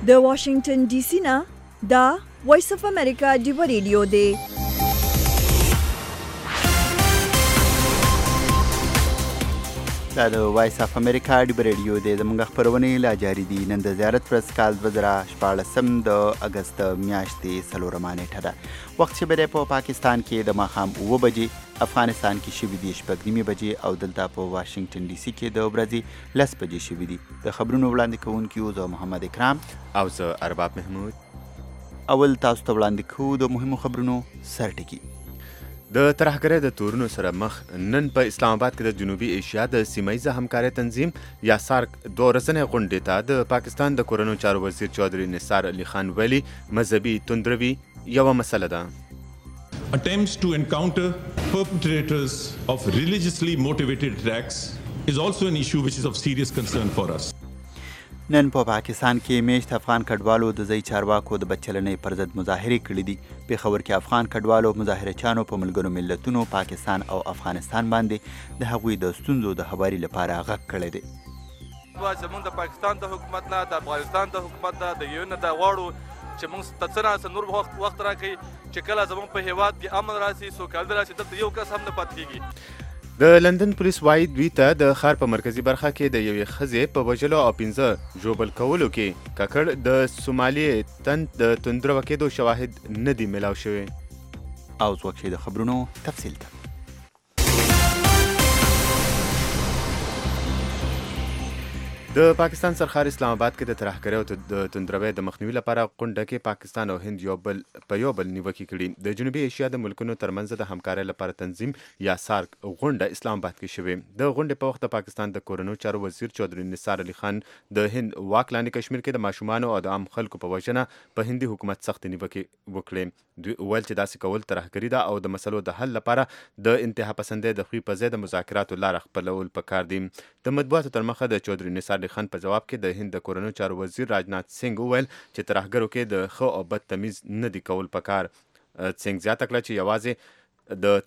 د واشنگټن ډي سي نه دا وایس اف امریکا ډیو ریډیو دی. دا د وایس اف امریکا ډیو ریډیو دی. زموږ خپرونې لا جاري دي. نن د زیارت ورځ کال 2014 د اګست میاشتې 4 نیټه ده. وخت چې به په پاکستان کې د ماښام 9 بجې، افغانستان کې شوي دي 6:30 بجې او دلته په واشنگټن ډي سي کې د ورځې 10 بجې شوي دي. د خبرونو وړاندې کوونکي زه محمد اکرام او زه ارباب محمود. اول تاسو ته وړاندې کوو د مهمو خبرونو سرټکي. د ترهګرۍ د تورونو سره مخ نن په اسلام آباد کې د جنوبي ایشیا د سیمه‌ایزه همکارۍ تنظیم یا سارک 2 ورځنۍ غونډې ته د پاکستان د کورنیو چارو وزیر چودھری نثار علي خان ویلي مذهبي توندروي یوه مسله ده. Attempts to encounter perpetrators of religiously motivated attacks is also an issue which is of serious concern for us. نن په پاکستان کې میشت افغان کډوالو د ځای چارواکو د بچلنۍ پر ضد مظاهرې کړې دي. پېښور کې افغان کډوالو مظاهرچیانو په ملګرو ملتونو، پاکستان او افغانستان باندې د هغوی د ستونزو د هواري لپاره غږ کړی دی. زموږ د پاکستان د حکومت نه، د افغانستان د حکومت نه، د یو نه د غواړو چې موږ ته څه نور وخت راکړي چې کله زموږ په هیواد کې امن راشي، سوکالي راشي، دلته یو کس هم نه پاتې کېږي. د لندن پولیس وايي دوی ته د ښار په مرکزي برخه کې د یوې ښځې په وژلو او 15 ژوبل کولو کې ککړ د سومالي تن د توندرو کېدو شواهد نه دي ملاو شوي. او ځوک چې د خبرونو تفصیل ته د پاکستان سرخار اسلام آباد کې د ترهګرۍ او د توندروۍ د مخنیوي لپاره غونډه کې پاکستان او هند یو بل نیوکې کړي. د جنوبي ایشیا د ملکونو ترمنځ د همکارۍ لپاره تنظیم یا سارک غونډه اسلام آباد کې شوې. د غونډې په وخت د پاکستان د کورنیو چارو وزیر چودھری نثار علي خان د هند واک لاندې کشمیر کې د ماشومانو او د عام خلکو په وژنه په هندي حکومت سخت نیوکې وکړې. دوی ویل چې داسې کول ترهګري ده او د مسلو د حل لپاره د انتها پسندۍ د خوی په ځای د مذاکراتو لاره خپلول پکار دي. د مطبوعاتو تر مخه د چودھری نثار علي خان په جواب کې د هند د کورنیو چارو وزیر راجنات سنگ وویل چې ترهګرو کې د ښه او بد تمیز نه دی کول پکار. سنگ زیاته کړه چې یوازې د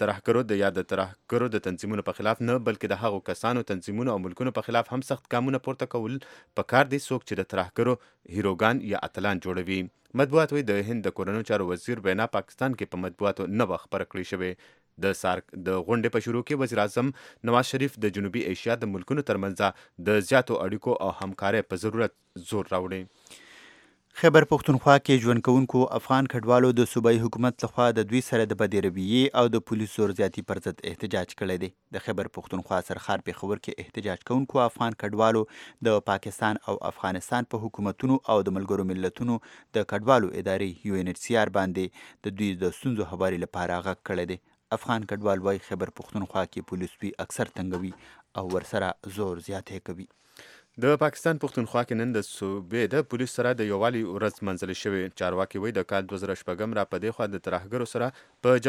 ترهګرو د تنظیمونو په خلاف نه بلکې د هغو کسانو، تنظیمونو او ملکونو په خلاف هم سخت ګامونه پورته کول پکار دي څوک چې د ترهګرو هیروګان یا اتلان جوړوي. مطبوعات وایي د هند د کورنیو چارو وزیر وینا پاکستان کې په مطبوعاتو نه وه خپره کړې شوې. د سارک د غونډې په شروع کې وزیر اعظم نواز شریف د جنوبي ایشیا د ملکونو ترمنځ د زیاتو اړیکو او همکارۍ په ضرورت زور راوړی. خیبر پښتونخوا کې ژوند کوونکو افغان کډوالو د صوبایي حکومت لخوا د دوی سره د بدې رویې او د پولیس زور زیاتي پر ضد احتجاج کړی دی. د خیبر پښتونخوا سرخار پېښور کې احتجاج کوونکو افغان کډوالو د پاکستان او افغانستان په حکومتونو او د ملګرو ملتونو د کډوالو ادارې UNHCR باندې د دوی د ستونزو هواري لپاره غږ کړی دی. افغان کډوال وايي خیبر پښتونخوا کې پولیس دوی اکثر تنګوي او ورسره زور زیاتی کوي. د پاکستان پښتونخوا کې نن د صوبې د پولیس سره د یووالي ورځ منځلې شوې. چارواکي وایي د کال 2014 را په دې خوا د ترهګرو سره په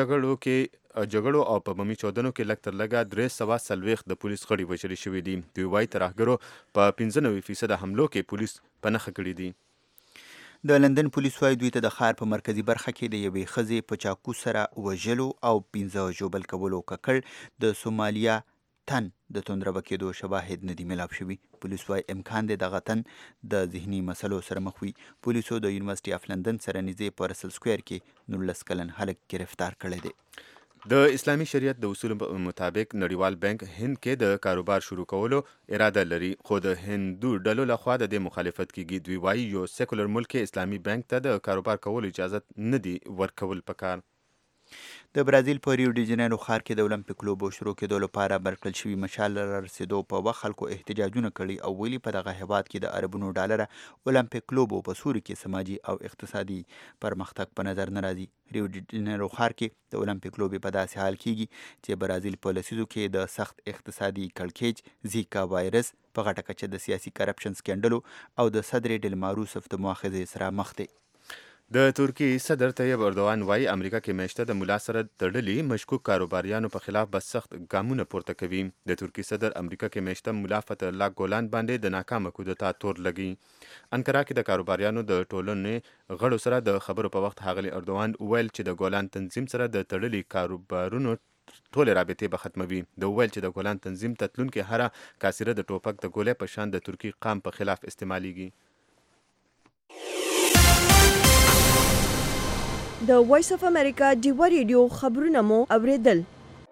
جګړو او په بمي چاودنو کې لږ تر لږه 340 د پولیس غړي وژلي شوي دي. دوی وایي ترهګرو په 95% حملو کې پولیس په نښه کړي دي. د لندن پولیس وايي دوی ته د ښار په مرکزي برخه کې د یوې ښځې په چاقو سره وژلو او 15 ژوبل کولو ککړ د سومالیا تن د توندروه کېدو شواهد نه دي ملاو شوي. پولیس وايي امکان دی دغه تن د ذهني مسلو سره مخ وي. پولیسو د یونیورسټي اف لندن سره نږدې په رسل سکویر کې 19 کلن هلک گرفتار کړی دی. د اسلامي شریعت د اصولو مطابق نړیوال بانک هند کې د کاروبار شروع کولو اراده لري، خو د هندو ډلو لخوا د دې مخالفت کیږي. دوی وایي یو سیکولر ملک کې اسلامي بانک ته د کاروبار کولو اجازه نه دی ورکول پکار. د برازیل په ریو ډی جنیرو ښار کې د اولمپیک لوبو شروع کېدو لپاره برکړل شوي مشال را رسېدو په وخت خلکو احتجاجونه کړي او ویلي په دغه هیواد کې د اربونو ډالره اولمپیک لوبو په سوري کې سماجي او اقتصادي پرمختګ په نظر نه راځي. ریو ډی جنیرو ښار کې د اولمپیک لوبې په داسې حال کېږي چې برازیل په لسیزو کې د سخت اقتصادي کړکېچ، زیکا وایرس، په غټه کچه د سیاسي کرپشن سکینډلو او د صدر ډیلما روسف د مؤاخذې سره مخ دی. د ترکیې صدر طیب اردوغان وایي امریکا کې میشته د ملا سره تړلي مشکوک کاروباریانو په خلاف به سخت ګامونه پورته کوي. د ترکیې صدر امریکا کې میشته ملا فتح الله ګولان باندې د ناکامه کودتا تور لګي. انکارا کې د کاروباریانو د ټولنې غړو سره د خبرو په وخت ښاغلي اردوغان ویل چې د ګولان تنظیم سره د تړلي کاروبارونو ټولې رابطې به ختموي. د ویل چې د ګولان تنظیم ته تلونکې هره کاسره د ټوپک د ګولۍ په شان د ترکي قام په خلاف استعمالیږي. د وایس اف امریکا ډیوا ریډیو خبرونه مو اوریدل.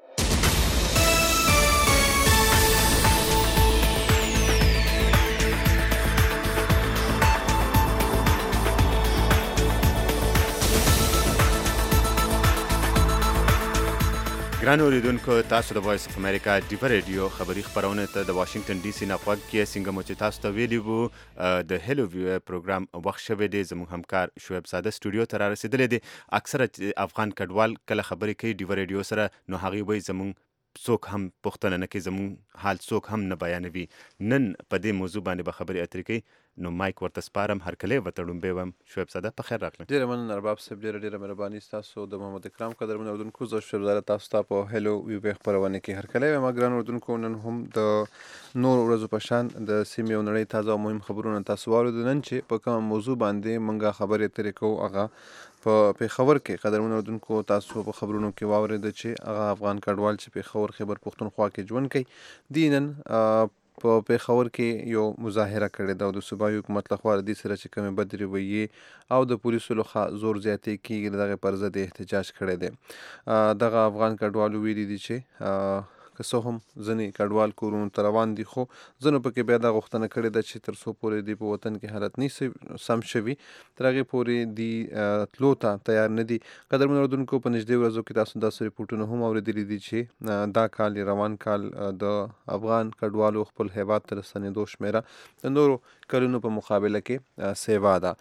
ګران اوریدونکو، تاسو د وایس اف امریکا ډیوا ریډیو خبري خبرونه ته د واشنگټن ډي سي نه غوږ کې څنګه مو چې تاسو ته ویلي وو د هلو ویو پروګرام وخت شوی دی. زموږ همکار شعیب ساده سټوډیو ته را رسېدلی دی. اکثره افغان کډوال کله خبرې کوي ډیوا ریډیو سره، نو هغوی وایي زموږ څوک هم پوښتنه نه کوي، زموږ حال څوک هم نه بیانوي. نن په دې موضوع باندې به خبرې اترې کوي، نو مایک ورته سپارم. هرکلی ورته ړومبی وم. شعیب ساده په خیر راغلی. ډېره مننه ارباب صاحب، ډېره مهرباني ستاسو د محمد اکرام قدرمن اورېدونکو. زه شعیب ساده تاسو ته په هلو ویو خپرونه کې هرکلی وایم. ګران اورېدونکو، نن هم د نورو ورځو په شان د سیمې او نړۍ تازه او مهم خبرونه تاسو واورېدو. نن چې په کومه موضوع باندې موږ خبرې اترې کوو هغه په پېښور کې قدرمن اورېدونکو تاسو په خبرونو کې واورېده چې هغه افغان کډوال چې پېښور خیبر پښتونخوا کې ژوند کوي دي نن په پېښور کې یو مظاهره کړې ده او د صوبایي حکومت لخوا د دې سره چې کومې بد رویې او د پولیسو لخوا زور زیاتې کېږي د دغې پر ضد احتجاج کړی دی. دغه افغان کډوالو ویلي دي چې که څه هم ځینې کډوال کورونو ته روان دي، خو ځینو پکې بیا دا غوښتنه کړې ده چې تر څو پورې دی په وطن کې حالت نه سم شوي تر هغې پورې دی تلو ته تیار نه دي. قدرمن اورېدونکو، په نږدې ورځو کې تاسو داسې ریپورټونه هم اورېدلي دي چې دا کال روان کال د افغان کډوالو خپل هیواد ته ستنېدو شمېره د نورو کلونو په مقابله کې سیوا ده.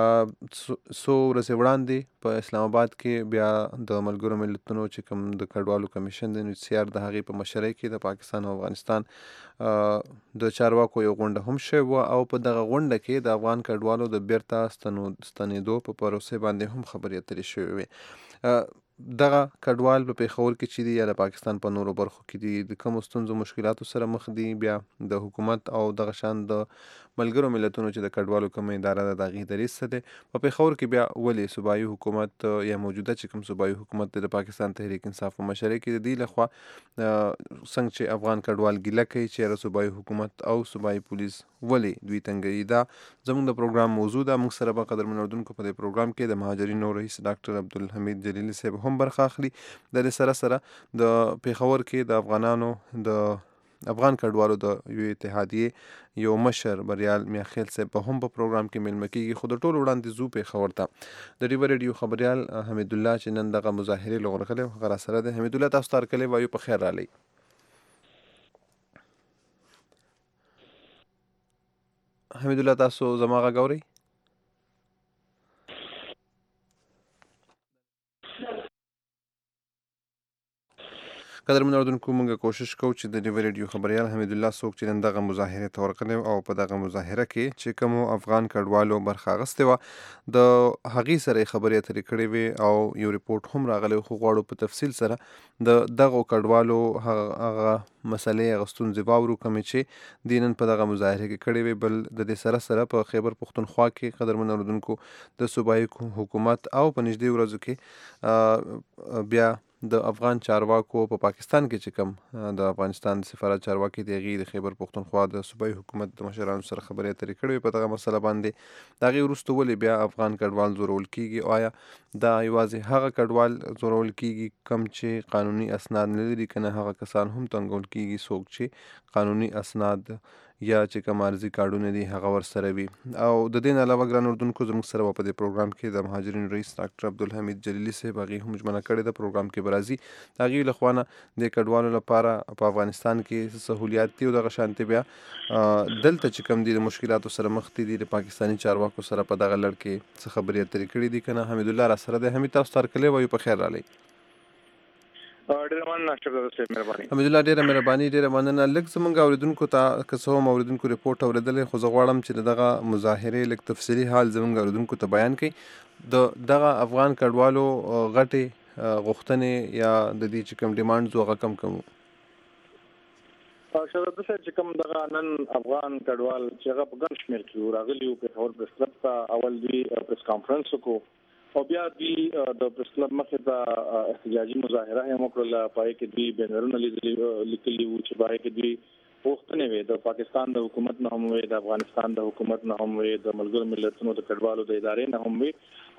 څو ورځې وړاندې په اسلام آباد کې بیا د ملګرو ملتونو چې کوم د کډوالو کمیشن دی UNHCR د هغې په مشرۍ کې د پاکستان او افغانستان د چارواکو یو غونډه هم شوې وه او په دغه غونډه کې د افغان کډوالو د بیرته ستنېدو په پروسې باندې هم خبرې اترې شوې وې. دغه کډوال په پېښور کې چې دي یا د پاکستان په نورو برخو کې دي د کومو ستونزو مشکلاتو سره مخ دي، بیا د حکومت او دغه شان د ملګرو ملتونو چې د کډوالو کومه اداره ده د هغې دریځ څه دی. په پېښور کې بیا ولې صوبایي حکومت یا موجوده چې کوم صوبایي حکومت دی د پاکستان تحریک انصاف په مشرۍ کې د دې لخوا څنګه چې افغان کډوال ګیله کوي چې یاره صوبایي حکومت او صوبایي پولیس ولې دوی تنګوي. دا زموږ د پروګرام موضوع ده. موږ سره به قدرمن اورېدونکو په دې پروګرام کې د مهاجرینو رئیس ډاکټر عبدالحمید جلیلي صاحب هم برخه اخلي. د دې سره سره د پېښور کې د افغانانو د افغان کډوالو د یو اتحادیې یو مشر بریال میاخیل صاحب په هم په پروګرام کې مېلمه کېږي. خو د ټولو وړاندې ځو پېښور ته. د ډیوا ریډیو خبریال حمید الله چې نن دغه مظاهرې له ورغلی هغه راسره دی. حمید الله، تاسو ته هرکلی وایو، په خیر راغلی. حمید الله، تاسو زما غږ اورئ؟ قدرمن اورېدونکو، موږ کوشش کوو چې د ډیوا ریډیو خبریال حمید الله څوک چې نن دغه مظاهرې ته ورغلی او په دغه مظاهره کې چې کومو افغان کډوالو برخه اخیستې وه د هغې سره یې خبرې اترې کړې وې او یو ریپورټ هم راغلی، خو غواړو په تفصیل سره د دغو کډوالو هغه مسلې هغه ستونزې واورو کومې چې دوی نن په دغه مظاهره کې کړې وې. بل د دې سره سره په خیبر پښتونخوا کې قدرمن اورېدونکو د صوبایي حکومت او په نږدې ورځو کې بیا د افغان چارواکو په پاکستان کې چې کوم د افغانستان د سفارت چارواکي دی هغې د خیبر پښتونخوا د صوبایي حکومت د مشرانو سره خبرې اترې کړې وې په دغه مسله باندې. د هغې وروسته ولې بیا افغان کډوال زورول کېږي؟ آیا دا یوازې هغه کډوال زورول کېږي کوم چې قانوني اسناد نه لري، که نه هغه کسان هم تنګول کېږي څوک چې قانوني اسناد یا چې کوم عرضي کارډونه دي هغه ورسره وي؟ او د دې نه علاوه ګران اورېدونکو، زموږ سره به په دې پروګرام کې د مهاجرینو رئیس ډاکټر عبدالحمید جلیلي صاحب هغې هم ژمنه کړې ده پروګرام کې به راځي. د هغې له خوا نه د کډوالو لپاره په افغانستان کې سهولیات دي او دغه شانتې بیا دلته چې کوم دي د مشکلاتو سره مخ دي د پاکستاني چارواکو سره په دغه لړ کې څه خبرې اترې کړې دي که نه. حمید الله راسره دی. حمید، تاسو ته هرکلی وایو، په خیر راغلی. ډېره مننه شکر صاحب، مهرباني. حمید الله، ډېره مهرباني، ډېره مننه. لږ زموږ اورېدونکو ته که څه هم اورېدونکو ریپورټ اورېدلی، خو زه غواړم چې د دغه مظاهرې لږ تفصیلي حال زموږ اورېدونکو ته بیان کړئ. د دغه افغان کډوالو غټې غوښتنې یا د دې چې کوم ډیمانډز وو هغه کوم وو؟ شهزاده صاحب، چې کوم دغه نن افغان کډوال چې هغه په ګڼ شمېر کې راغلي وو پېښور پریس کلب ته، اول دوی پریس کانفرنس وکړو او بیا دوی د پریس کلب مخې ته احتجاجي مظاهره هم وکړله. په هغې کې دوی بینرونه لیکلي وو چې په هغې کې دوی غوښتنې وې د پاکستان د حکومت نه هم وې، د افغانستان د حکومت نه هم وې، د ملګرو ملتونو د کډوالو د ادارې نه هم وې،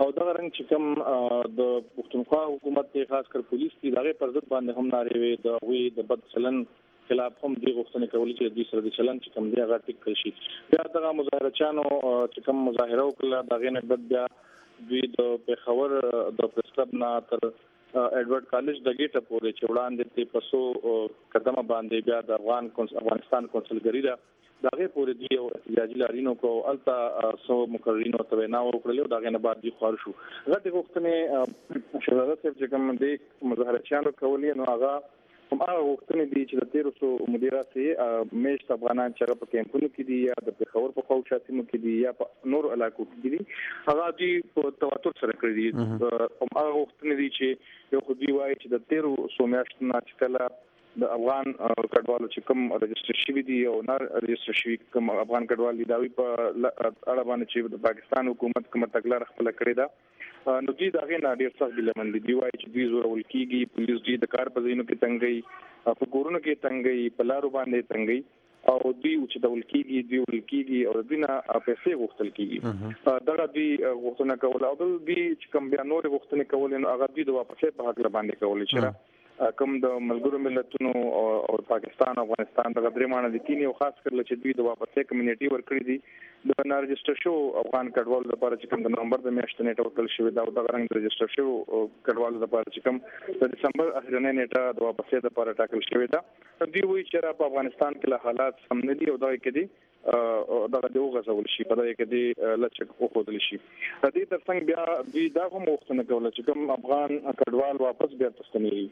او دا رنګ چې کوم د پښتونخوا حکومت ته خاص کر پولیس دي دغه پر ضد باندې هم نارې وي د وی د بد چلن خلاف هم دی غوښتنه کوي چې د سره د چلن چې کوم دی هغه ټیک کړي شي بیا دغه مظاهره چانو چې کوم مظاهره وکړه دغه نه بد بیا دوی د پیښور د پریس کلب نه تر ایډورډ کالج د گیټ پورې چې وړاندې ته پسو قدمه باندې بیا د افغانستان کونسلګری دا دغه پورې دی او احتجاجي لارینو کو التا سو مقررینو ته نه وکړل دغه نه بعد دی خور شو غته غوښتنه شهادت چې کوم دی مظاهره چانو کولې نو هغه هم هغه وختونه دي چې د 1300 مدیرات میشت افغانان چې په کیمپونو کې دي یا د پیښور په خوشاتینو کې دي یا په نور علاقو کې دي هغه دي په تواتر سره کړی دي هم هغه وختونه دي چې یو خو دی وایي چې د 1300 میاشتو نه چې کله د افغان کډوالو چې کوم رجسټر شوی دي او نه رجسټر شوی کوم افغان کډوال دي دا وی په اړه باندې چې د پاکستان حکومت کوم تګلار خپل کړی دا نو دوی دغه نه ډیر څه ګلمن دي وایي چې دوی زور ولکېږي پولیس دوی د کار په ځینو کې تنګي په کورونو کې تنګي په لارو باندې تنګي او دوی چې د ولکېږي او دوی نه پیسې غوښتل کیږي دغه دوی غوښتنه کول او دوی چې کوم بیا نور غوښتنه کول نو هغه دوی د واپسې په حق باندې کول چې کوم د ملګرو ملتونو او پاکستان افغانستان د غدرمانه د کینی او خاص کر چې دوی د واپسې کمیونټي ورکړي دي د رجسټر شو افغان کډوال لپاره چې کوم د نومبر د میاشتې نیټه ورکړل شوې دا د رنګ رجسټر شو کډوال لپاره چې کوم د دسمبر اخرنۍ نیټه د واپسې لپاره ټاکل شوې ده دوی وایي چې په افغانستان کې حالات سم نه دي او دا کې دي دغه د وغځول شي په دغه کې دي لچک او خودل شي د دې ترڅنګ بیا دوی دا هم وختونه کوله چې کوم افغان کډوال واپس بیا تستنیږي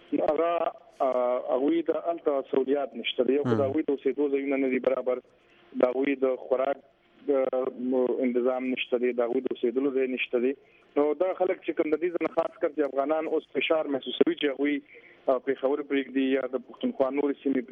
هغه اوی د التا سعودیات نشته دی او دا وی د اوسېدو ځایونه نه دي برابر دا وی د خوراک تنظیم نشته دی دا وی د اوسېدلو ځای نشته دی نو دا خلک چې کوم د دې نه خاص کر چې افغانان اوس فشار محسوسوي چې وی پیښور پرېږدي یا د پښتونخوا نور سیمې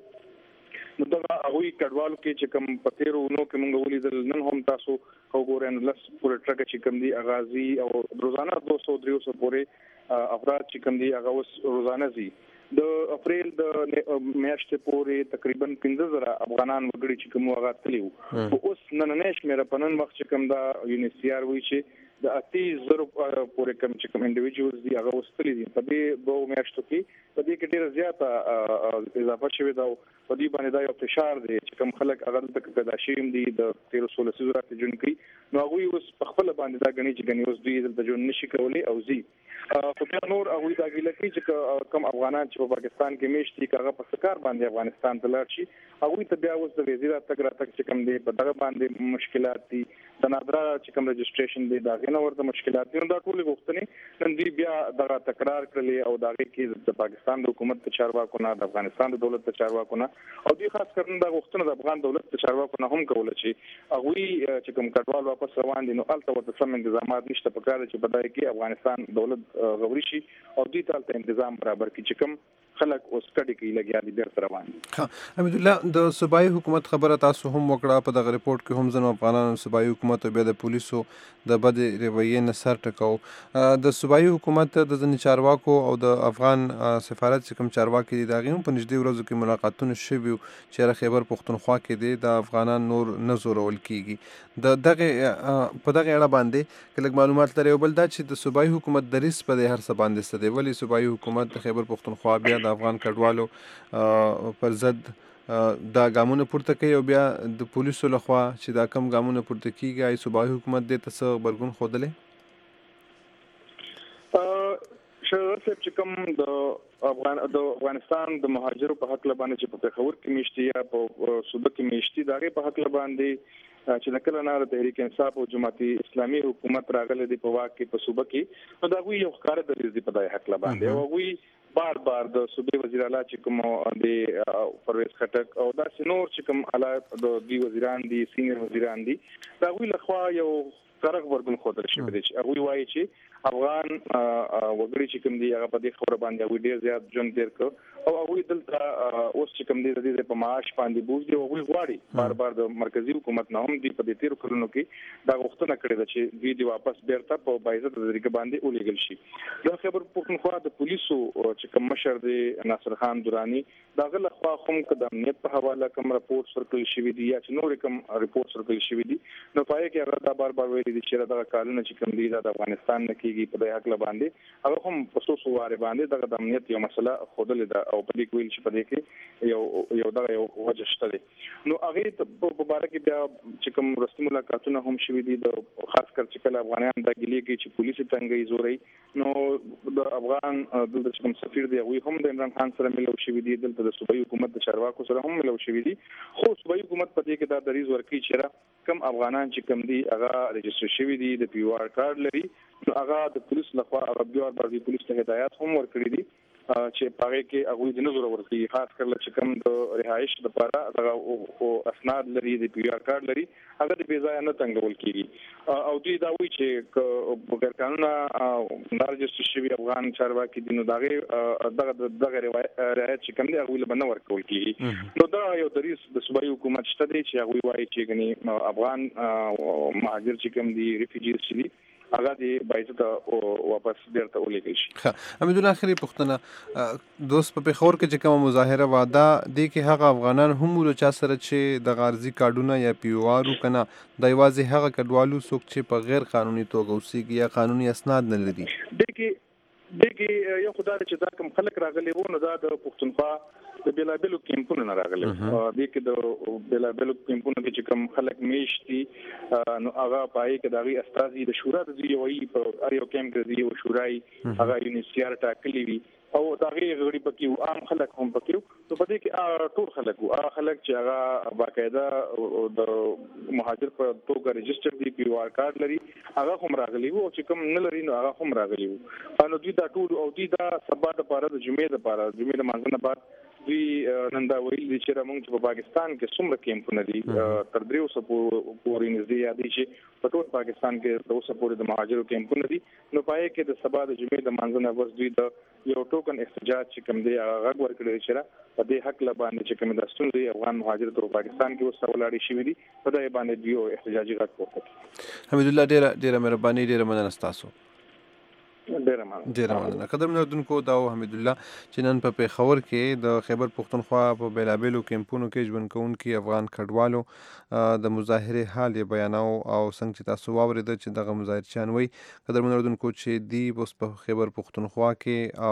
پرېږدي نو دا هغه کډوالو کې چې کوم پتیرو نو کې موږ ولیدل نن هم تاسو وګورئ لس پورې ټرک چې کوم دی اغازي او روزانه 200-300 پورې افراد چې کوم دي هغه اوس روزانه زی د اپریل د میاشتې پورې تقریبا 15000 افغانان وګړي چې کوم هغه تلیو اوس نن نشمیر په نن وخت چې کوم دا یونیسیار وی چې د 80000 پورې کوم چې کوم انډیویډوالز دي هغه وستلي دي په دې دوه میاشتو کې په دې کې ډیر زیاته اضافه شوې ده په دې باندې دا یو فشار دی چې کوم خلک هغه د پیدا شوم دي د 1316 زره جون کې نو هغه اوس په خپل باندې دا غني چې غني اوس دوی د جون نشي کولی او زی خو بیا نور هغه دا ګیله کوي چې کوم افغانان چې په پاکستان کې میشتي هغه په سکار باندې افغانستان ته لاړ شي هغه ته بیا اوس د وزیر تګ راتګ چې کوم دی په دغه باندې مشکلات دي د نادرا چې کوم رجسټریشن دی دا غنه ورته مشکلات دي دا ټول غوښتنې نن دی بیا دغه تکرار کړلې او دغه کې د پاکستان د حکومت ته چارواکو نه د افغانستان د دولت ته چارواکو نه او دوی خاص کړنه د غوښتنه د افغان دولت ته چارواکو نه هم کوله چې هغه چې کوم کډوال واپس روان دي نو الته ورته سم تنظیمات نشته په کار چې په دای کې افغانستان دولت غوړي شي او دوی ته تنظیم برابر کړي چې کوم خلک اوس کډی کې لګیا دي ډیر روان دي حمید الله د صوبایي حکومت خبره تاسو هم وکړه په دغه ریپورت کې هم ځنو افغانانو صوبایي حکومت او بیا د پولیسو د بد رویې نه سر ټکاو د صوبایي حکومت د ځنې چارواکو او د افغان سفارت چې کوم چارواکي دي دا غوښتل په نږدې ورځو کې ملاقاتونه شوي چې خیبر پښتونخوا کې دي د افغانان نور نه زورول کیږي د دغه په دغه اړه باندې کله معلومات لري او بل دا چې د صوبایي حکومت د ریس په هر څه باندې ستدي ولی صوبایي حکومت د خیبر پښتونخوا بیا د افغان کډوالو پر ضد دا ګامونه پورته کوي او بیا د پولیسو لخوا چې دا کم ګامونه پورته کیږي ای صوبایي حکومت دې ته څه برګون خوده شرط چې کوم د افغانستان د مهاجرو په حق لبانې چې په پیښور کې میشتي یا په صوبه کې میشتي دغه په حق لبانې چې نکله نه د تحریک انصاف او جماعتي اسلامي حکومت راغله دی په واقع په صوبه کې نو دا وی یو ښکار د دې په دای حق لبانې او وی بار د صوبې وزیر اعلی چې کوم د پرویز خټک او دا سينور چې کوم اعلی د دی وزیران دي سینیئر وزیران دي دا وی لخوا یو فرق ورګون خوتل شي چې هغه وایي چې افغان وګړي چې کوم دي هغه په دې خبره باندې وی ډیر زیات جون تیر کو او هغه دلته اوس چې کوم دي د په معاش باندې بوج دی او غواړي بار بار د مرکزی حکومت نه هم دی په دې تیر کلونو کې دا غوښتنه کړې ده چې دوی دی واپس بیرته په بایزه د طریقې باندې ولېږل شي د خیبر پختونخوا د پولیسو چې کوم مشر دی ناصر خان درانی دا غل خوا هم د امنیت په حواله کوم راپورټ ورکړل شوی دی یا چې نور کوم راپورټ ورکړل شوی دی نو پای کې هغه دا بار بار ویلي دي چې دا قانون چې کوم دی د افغانستان نه کیږي په دې حق باندې هغه هم په خصوص واره باندې د امنیت یو مسله خودل ده او په دې ویل چې په دې کې یو وجه شته نو هغه په اړه کې بیا چې کوم رسمي ملاقاتونه هم شوي دي د خاص کر چې کله افغانان د ګلې کې چې پولیس څنګه زوري نو د افغان د کوم سفیر دی وي هم د عمران خان سره ملو شوي دي دلته د صوبایي حکومت د چارواکو سره هم ملو شوي دي خو صوبایي حکومت په دې کې دا دریز ورکړي چې کم افغانان چې کم دي هغه رجسټر شوي دي د پی آر کارت لري نو هغه د پولیس لخوا هغه بیا د پولیس ته هدایت هم ورکړي دي چې پاره کې هغه د نظر ورکړي خاص کر چې کوم د رهایش لپاره دغه اسناد لري د پی آر کارت لري هغه د بي ځای نه تنګول کیږي او دوی دا وایي چې بغیر قانونا نارجست شوی افغان چارواکي دي نو دغه رعایت چې کوم دی هغه له بنور کول کیږي نو دا یو دریس د صوبایي حکومت شته دی چې هغه وایي چې غني افغان مهاجر چې کوم دي ریفیوجیز شي هغه دی بایزه واپس بیرته ولېږل شي. حمیدالله اخري پوښتنه دوست په پیښور کې چې کومه مظاهره واده دی کې هغه افغانان هم له چا سره چې د غارزي کارډونه یا پی او آر کنه د یوازې هغه کډوالو څوک چې په غیر قانوني توګه اوسېږي یا قانوني اسناد نه لري دغه یو خدای چې دا کوم خلک راغلي وو نو دا د پښتونخوا د بیلابلو کیمپونو نه راغلي د کې د بیلابلو کیمپونو کې چې کوم خلک میشتي نو هغه پای کې دغه استازي د شورا د یوې په اړیو کیمپ کې یو شورای هغه یونیسیار ټاکلي وي او دغه غړي پکې عام خلک هم پکې نو په دې کې ټول خلک او خلک چې هغه باقاعده د مهاجر په توګه رجسټر دی پی آر کارت لري هغه هم راغلي وو چې کوم نه لري نو هغه هم راغلي وو نو دوی دا ټول او دوی دا سبا د پاره د جمعې د مانځنه بعد دوی نن دا ویل چې موږ په پاکستان کې څومره کیمپونه دي تر 300 پورې نږدې یادې چې په ټول پاکستان کې 200 پورې د مهاجرو کیمپونه دي نو پای کې د سبا د جمعې د مانځنه ورځ دوی د یو ټوکن احتجاج چې کوم دی هغه ورکړل چې په دې حق لباندې چې کوم د ستونزې افغان مهاجر ته پاکستان کې وسولاړي شوی دي په دې باندې دیو احتجاجي غږ وکړ. حمیدالله ډیره مهرباني ډیره مننه تاسو ډیره مننه قدرمنو اردوونکو دا حمیدالله چې نن په پیښور کې د خیبر پختونخوا په بیلابلو کیمپونو کې ژوند کوونکي افغان کډوالو د مظاهره حال بیاناو او څنګه چې تاسو واورید چې دغه مظاهرچیان وي قدرمنو اردوونکو چې دی اوس په خیبر پختونخوا کې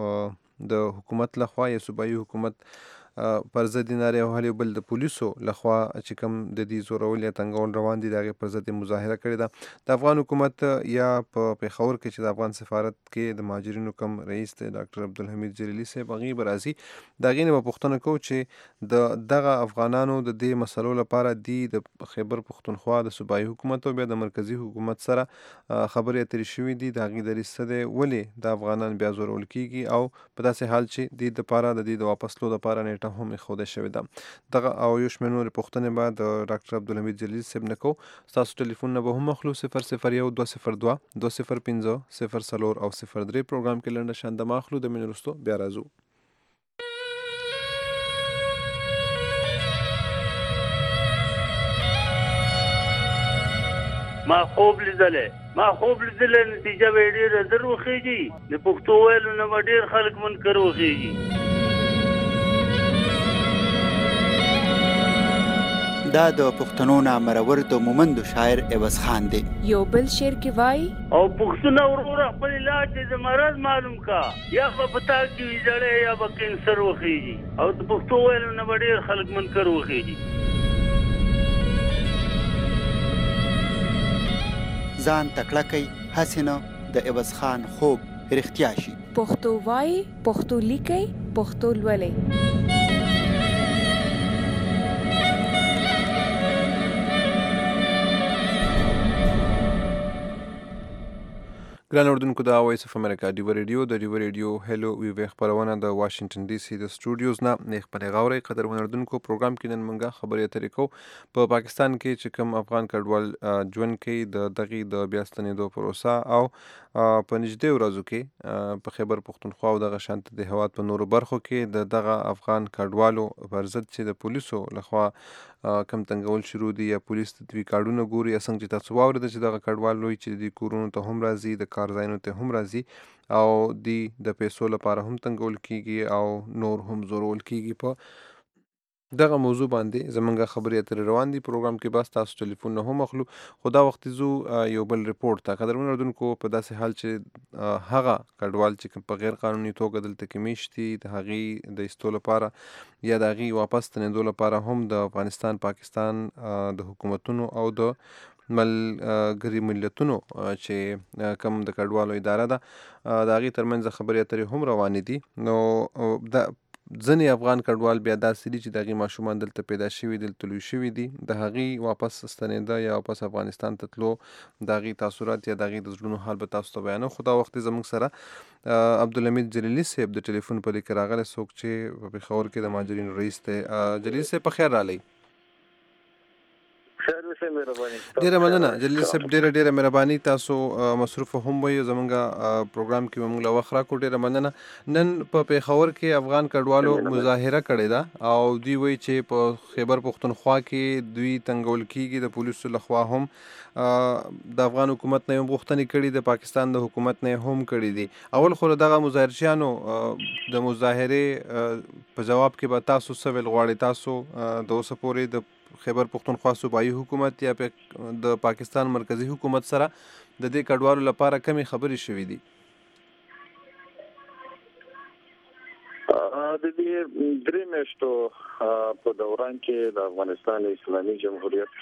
او د حکومت لخوا یا صوبایي حکومت پر ضد نارې وهلې بل د پولیسو لخوا چې کوم د دې زورول یا تنګول روان دي دغه پر ضد مظاهره کړې ده د افغان حکومت یا په پیښور کې چې د افغان سفارت کې د مهاجرینو کم رئیس دی ډاکټر عبدالحمید جلیلی صاحب هغې به راځي د هغې نه به پوښتنه کوو چې دغه افغانانو د دې مسلو لپاره دی د خیبر پختونخوا د صوبایي حکومت او بیا د مرکزي حکومت سره خبرې اترې شوي دي د هغې دریځ څه دی ولې د افغانان بیا زورول کیږي او په داسې حال چې د دپاره د دې د واپس تلو دپاره نیټه هم ایښودل شوې ده دغه او یو شمېر نورې پوښتنې به د ډاکټر عبدالحمید جلیل صاحب نه کوو ستاسو ټلیفونونه به هم اخلو 001 202 205 04 او 03 پروګرام کې لنډه شاندمه اخلو د مینې وروسته بیا راځو. ما خوب لیدلې نتیجه به ډېره زر وخېږي د پښتو ویلو نه به ډېر خلک منکر وخېږي. دا د پښتنو نامرور د مومندو شاعر عوض خان دی. یو بل شعر کې وایي او پښتون وروره خپل علاج د مرض معلوم کا یا په پتا کې ویځړې یا به کینسر وخېږي او د پښتو ویلو نه به ډېر خلک منکر وخېږي. ځان تکړه کوي هسې نه د عوض خان خوب رښتیا شي. پښتو وایي پښتو لیکي پښتو لولئ. ګران اردوونکو د وایس اف امریکا ډیو ریډیو د ډیو ریډیو هلو وی خبرونه د واشنگټن ډي سي د سټوډیوز نه نه خبرې غوړې قدر اردوونکو پروګرام کې نن موږ خبرې اترې کوو په پاکستان کې چې کوم افغان کډوال ژوند کوي د دغه د بیا ستنېدو پروسه او په نږدې ورځو کې په خیبر پختونخوا او دغه شانت د هواد په نورو برخو کې دغه افغان کډوالو پر ضد چې د پولیسو لخوا کم تنګول شروع دي یا پولیس د دوی کارډونه ګوري یا څنګه چې تاسو واورید چې دغه کډوال لوی چې د کورونو ته هم راځي د کار ځایونو ته هم راځي او د پیسو لپاره هم تنګول کیږي او نور هم زورول کیږي په دغه موضوع باندې زمونږ خبرې اترې روان دي پروګرام کې بس تاسو ټلیفون نه هم اخلو خدا وخت زو یو بل ریپورت تا قدرمن اردوونکو په داسې حال چې هغه کډوال چې په غیر قانوني توګه دلته کې میشتي د هغې د ایستو لپاره یا د هغې واپس تنېدو لپاره هم د افغانستان پاکستان د حکومتونو او د ملګري ملتونو چې کم د کډوالو اداره ده د هغې ترمنځ خبرې اترې هم روانې دي نو د ځینې افغان کډوال بیا داسې دي چې د هغې ماشومان دلته پیدا شوي دلته لوی شوي دي د هغې واپس ستنېده یا واپس افغانستان ته تلو د هغې تاثرات یا د هغې د زړونو حال به تاسو ته بیانوم خو دا وخت زموږ سره عبدالحمید جلیلي صاحب د ټلیفون په لیک راغلی څوک چې په پېښور کې د مهاجرینو رئیس دی جلیلي صاحب په خیر راغلی ډیره مننه جلیل صاحب ډیره مهرباني تاسو مصروف هم وي زمونږ پروګرام کې موږ له وخت راکړو ډیره مننه نن په پېښور کې افغان کډوالو مظاهره کړې ده او دوی وایي چې په خیبر پختونخوا کې دوی تنګول کیږي د پولیسو لخوا هم د افغان حکومت نه هم غوښتنې کړي د پاکستان د حکومت نه هم کړي دي اول خو دغه مظاهرچیانو د مظاهرې په جواب کې به تاسو څه ویل غواړئ تاسو د اوسه پورې د خیبر پختونخوا صوبایي حکومت یا د پاکستان مرکزی حکومت سره د دې کډوالو لپاره کمی خبرې شوې دي د دې درې میاشتو په دوران کې د افغانستان اسلامي جمهوریت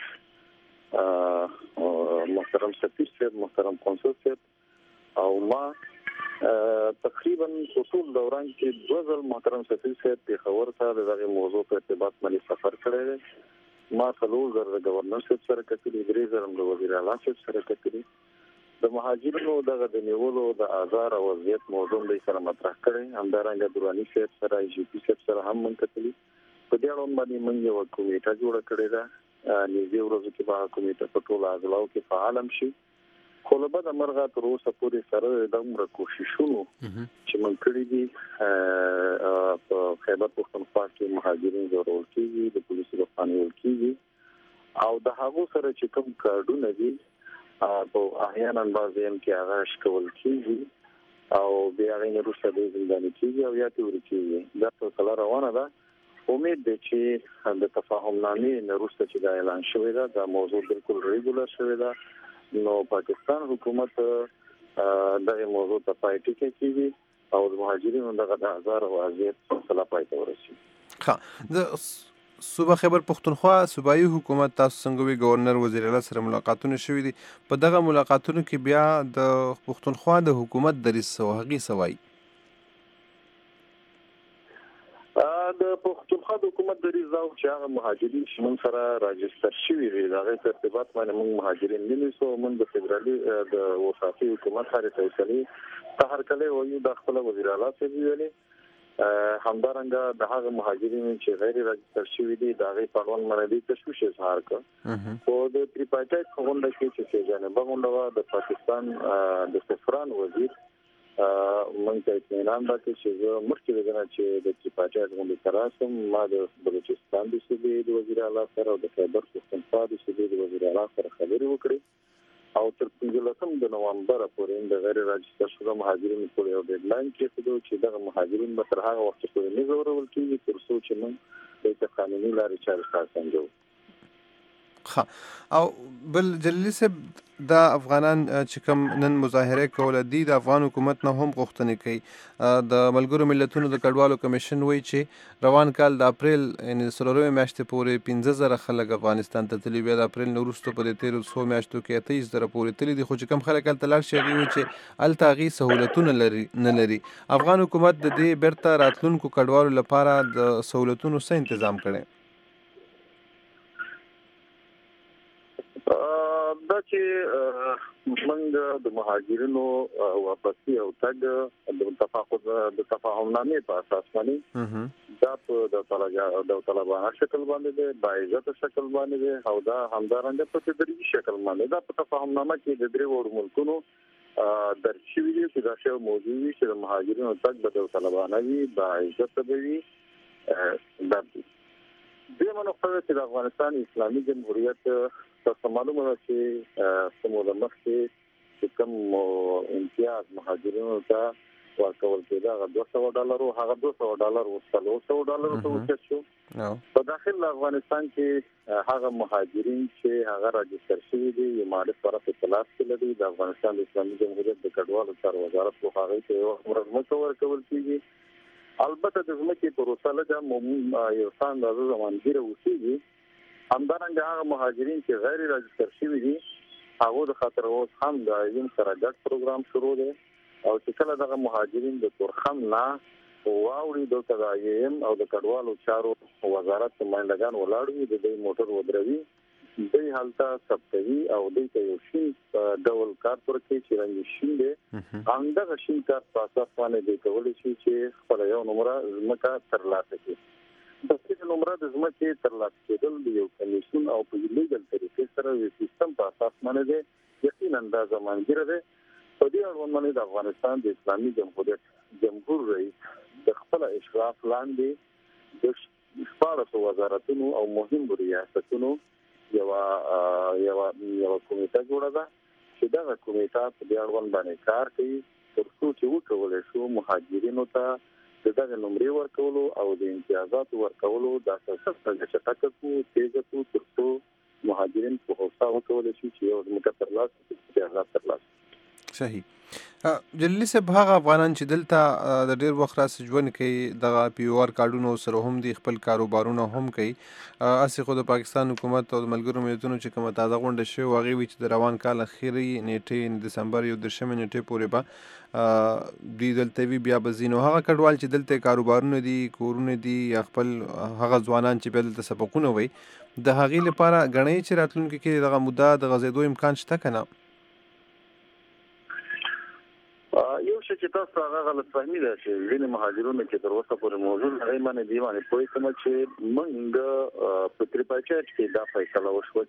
محترم سفیر صاحب محترم قونسل صاحب او ما تقریبا ټول دوران کې دوه ځل محترم سفیر صاحب پېښور ته دغه موضوع په ارتباط باندې سفر کړی دی ما څلور ځله د گورنر صاحب سره کتلي درې ځله د وزیر اعلی صاحب سره کتلي د مهاجرینو دغه د نیولو د آزار او وضعیت موضوع د سره مطرح کړي همدارنګه درانی صاحب سره جی پی صاحب سره هم من کتلي په دې اړه باندې موږ یو کمیټه جوړه کړې ده نږدې ورځو کې به کمیټه په ټولو اضلاعو کې فعال هم شي خو له بده مرغه تر اوسه پورې سره د عمر کوششونو چې موږ کړی دي په خیبر پختونخوا کې مهاجرین ضرور کیږي د پولیسو لخوا نیول کیږي او د هغو سره چې کوم کارډونه دي په احیانا بعضې هم کې هغه شکول کیږي او بیا هغې وروسته دوی زنداني کیږي او یا توري کیږي دا سلسله روانه ده امید دی چې د تفاهم نامې نه وروسته چې دا اعلان شوی ده دا موضوع بالکل ریګولر شوی ده نو پاکستان حکومت دغه موضوع ته پای ټکی کوي او د مهاجرینو دغه د هزار او ازیت سلسله پای ته ورسیږي ها د صوبه خیبر پختونخوا صوبایي حکومت تاسو څنګه وی گورنر وزیر اعلی سره ملاقاتونه شوي دي په دغه ملاقاتونو کې بیا د پختونخوا د حکومت دریځ څه هغې څه وایي د پختونخوا د حکومت دریځ دا چې هغه مهاجرین چې موږ سره راجستر شوي دي د هغې په ارتباط باندې موږ مهاجرین نه نیسو موږ د فدرالي د وفاقي حکومت هرې فیصلې ته هرکلی وایو دا خپله وزیر اعلی صاحب ویلې همدارنګه د هغه مهاجرینو چې غیر راجستر شوي دي د هغې په اړوند باندې دوی تشویش اظهار کړ خو د تریپارټایټ په غونډه کې چې سه جانبه غونډه وه د پاکستان د سفران وزیر موږ ته اطمینان راکړ چې زه مخکې د نه چې د تریپارټایټ غونډې ته راسم ما د بلوچستان د صوبې د وزیر اعلی سره او د خیبر پختونخوا د صوبې د وزیر اعلی سره خبرې وکړې او تر 15 د نومبر پورې د غیر راجستر شوي مهاجرینو پورې یو ډیډلاین کېښودو چې دغه مهاجرین به تر هغه وخته پورې نه ځورول کېږي تر څو چې موږ د قانوني لارې چارې خلاص انجوو او بل جلیل صاحب دا افغانان چې کوم نن مظاهره کوله دي د افغان حکومت نه هم غوښتنې کوي د ملګرو ملتونو د کډوالو کمیشن وایي چې روان کال د اپریل یعنې د څلورمې میاشتې پورې 15,000 خلک افغانستان ته تللي بیا د اپریل نه وروسته په دې تېرو څو میاشتو کې 28,000 پورې تللي دي خو چې کوم خلک هلته لاړ شي هغوی وایي چې هلته هغې سهولتونه نه لري افغان حکومت د دې بیرته راتلونکو کډوالو لپاره د سهولتونو څه تنظیم کړی دا چې موږ د مهاجرینو واپسي او تګ د تفاهمنامې په اساس باندې دا په د طالبانو شکل باندې دی، با عزت شکل باندې دی او دا همدارنګه په تدریجي شکل باندې دا په تفاهمنامه کې د درې وړو ملکونو درشوي دي چې دا شی موجود وي چې د مهاجرینو تګ به د طالبانو وي، با عزت به وي. دا د منوخه چې د افغانستان اسلامي جمهوریت تاسو معلومه ده چې سمو د مخکې کوم امتیاز مهاجرینو ته ورکول کېده هغه $200 هغه $200 $300 ته وچت شو. په داخل افغانستان کې هغه مهاجرین چې هغه راجستر شوي دي یو مالي طرف اطلاعات کې لري د افغانستان د اسلامي جمهوریت د کډوالو چارو وزارت په هغه کې یو مرمت ورکول کېږي. البته د ځمکې پروسه لږه یو څه اندازه زمانګیره اوسېږي. همدارنګه هغه مهاجرین چې غیر راجستر شوي دي هغه د خاطر اوس هم د ایم سره ګډ پروګرام شروع دی او چې کله دغه مهاجرین د تورخم نه واوري دلته د ایم او د کډوالو چارو وزارت نمائندگان ولاړ وي د دې موټر ودروي دوی هلته ثبتوي او دوی ته یو شین ډول کارت ورکوي چې رنګ شین دی. همدغه شین کارت په اساس باندې دوی کولی شي چې خپله یو نمره ځمکه ترلاسه کړي. د دې نمره د ځمکې ترلاسه کېدل د یو کمیسیون او په لیګل طریقې سره د سیستم په اساس باندې دی یقینا دا زمانګیره دی. په دې اړوند باندې د افغانستان د اسلامي جمهوریت جمهور رئیس د خپل اشراف لاندې د 14 وزارتونو او مهم ریاستونو یو کمیټه جوړه ده چې دا کمیټه په دې اړوند باندې کار کوي تر څو چې وکولای شو مهاجرینو ته دغه نمرې ورکولو او د امتیازات ورکولو د اساس څخه چټکو تیزه تر څو مهاجرین په هوسا وکولای شي چې یو ځمکه ترلاسه امتیازات ترلاسه. صحیح. جلیل صاحب هغه افغانان چې دلته د ډیر وخت راځي ژوند کوي دغه پی او آر کارډونو سره هم د خپل کاروبارونه هم کوي اسی خو د پاکستان حکومت او د ملګرو ملتونو چې کومه تازه غونډه شوې هغې وی چې د روان کال اخیری نیټې دسمبر 11 نیټې پورې به دوی دلته وي بیا به ځینو هغه کډوال چې دلته کاروبارونه دي کورونه دي یا خپل هغه ځوانان چې بیا دلته سبقونه وي د هغې لپاره ګڼئ چې راتلونکي کې دغه موده د غځېدو امکان شته که نه؟ یو شی چې تاسو هغه غلط فهمي ده چې ځینې مهاجرونو چې تر اوسه پورې موجود هغې باندې دې باندې پوه کوم چې موږ په تریپاچایټ کې دا فیصله وشوه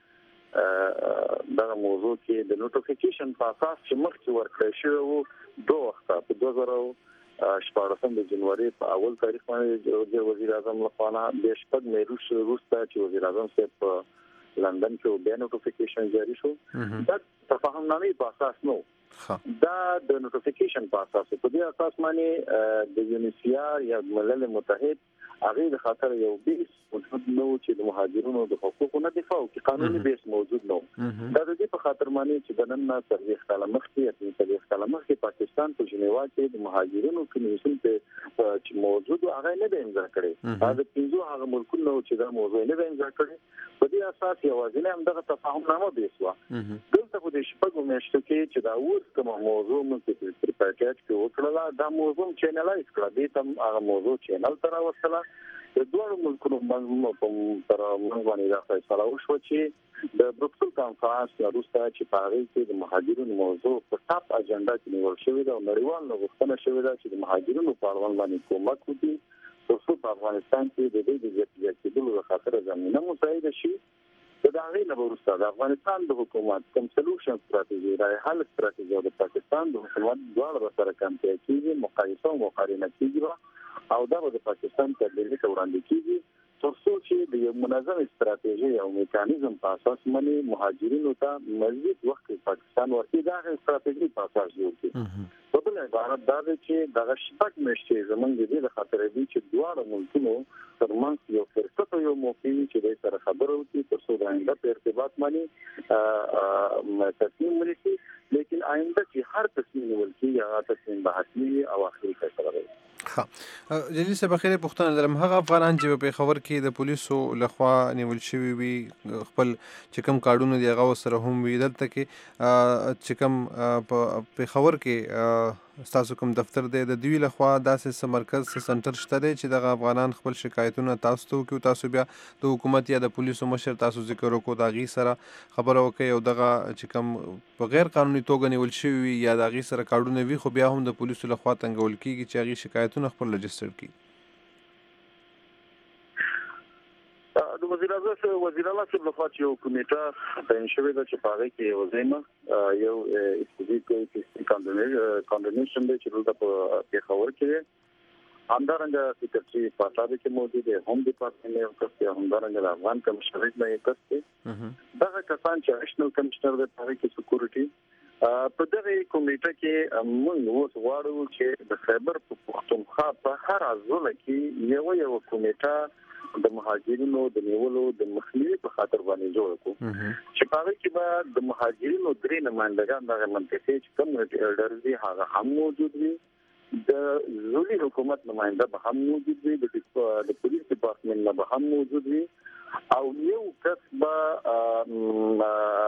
چې دغه موضوع کې د نوټیفیکیشن په اساس چې مخکې ورکړی شوی و 2 وخته په 2014 د جنوري په اول تاریخ باندې د وزیر اعظم لخوا د شپږ مې وروسته چې وزیر اعظم صاحب په لندن کې بیا نوټیفیکیشن جاری شو دا تفاهمنامې په اساس نو دا د نوټیفیکیشن په اساس په دې اساس باندې د یونیسیار یا ملل متحد هغه د خاطر یو بیس موجود نو چې د مهاجرونو د حقوقو نه دفاع کوي قانوني بیس موجود نو دا د دې په خاطر باندې چې د نن نه تاریخ کله مخکې تاریخ کله مخکې پاکستان په جنیوا کې د مهاجرونو کمیسیون ته موجود هغه نه د امضا کړي دا د پنځو هغه ملکونو چې دا موضوع نه د امضا کړي په دې اساس یوازې هم دغه تفاهمنامه بیسوا دلته په دې شپږو میاشتو کې چې دا اوس کوم موضوع مونږ په تریپاچایټ کې وکړه دا موضوع چینلایز کړه دې تم هغه موضوع چینل تر وصله د دوه ملکونو باندې تر موږ باندې دا فیصله وشو چې د بروکسل کانفرنس وروسته چې په هغه کې د مهاجرینو موضوع په ټاپ اجنډا کې نیول شوې ده او نړیوال غوښتنه شوې ده چې د مهاجرینو په اړه باندې کومک وکړي ترڅو په افغانستان کې د دې د زیاتېدلو لپاره زمینه مساعده شي. د هغې نه وروسته د افغانستان د حکومت کوم سلوشن ستراتیژي رای حل ستراتیژي او د پاکستان د حکومت دواړه سره کمپیر کیږي مقایسه او مقارنه کیږي او دا د پاکستان تبلیغ وړاندې کیږي ترڅو چې د یو منظم استراتیژي او میکانیزم په اساس باندې مهاجرینو ته مزید وخت پاکستان ورکړي دا استراتیژي په اساس جوړ کړي. په بل عبارت دا دی چې دغه شپږ میاشتې زموږ د دې خاطر دی چې دواړه ملکونو ترمنځ یو فرصت او یو موقع چې د سره خبرو وکړي ترڅو د آینده په ارتباط باندې تصمیم ونیسي لیکن آینده چې هر تصمیم نیول کېږي هغه تصمیم به حتمي او اخري فیصله وي. جلیل صاحب خیر پوښتنه لرم هغه افغانان چې په پېښور کې د پولیسو لخوا نیول شوي وي خپل چې کوم کارډونه دي هغه سره هم وي دلته کې چې کوم په پېښور کې ستاسو کوم دفتر دی د دوی لخوا داسې څه مرکز څه سنټر شته دی چې دغه افغانان خپل شکایتونه تاسو ته وکړي، تاسو بیا د حکومت یا د پولیسو مشر تاسو ذکر وکړو د هغې سره خبره وکړئ او دغه چې کوم په غیر قانوني توګه نیول شوي وي یا د هغې سره کارډونه وي خو بیا هم د پولیسو لخوا تنګول کېږي چې هغې شکایتونه خپل رجسټر کړي؟ د وزیر اعظم صاحب لخوا چې یو کمیټه تعین شوې ده چې په هغې کې یو ځایمه یو استدلال کاندیډیشن دی چې دلته په پېښور کې دی، همدارنګه سکرټري په تابع کې موجود دی، هم ډپارټمنټ یو کس دی، همدارنګه د افغان کمشنریت نه یو کس دی. دغه کسان چې اډیشنل کمشنر دی په هغې کې سکیورټي په دغه کمیټه کې موږ اوس غواړو چې د خیبر پښتونخوا په هر ضلع کې یو کمیټه د مهاجرینو د نیولو د مخنیوي په خاطر باندې جوړ کړو چې په هغه کې به د مهاجرینو درې نمائندګان دغه منطقې چې کمیونټي ایلډر دي هغه هم موجود وي، د ځولي حکومت نمائنده به هم موجود وي، د پولیس ډپارټمنټ نه به هم موجود وي، او یو کس به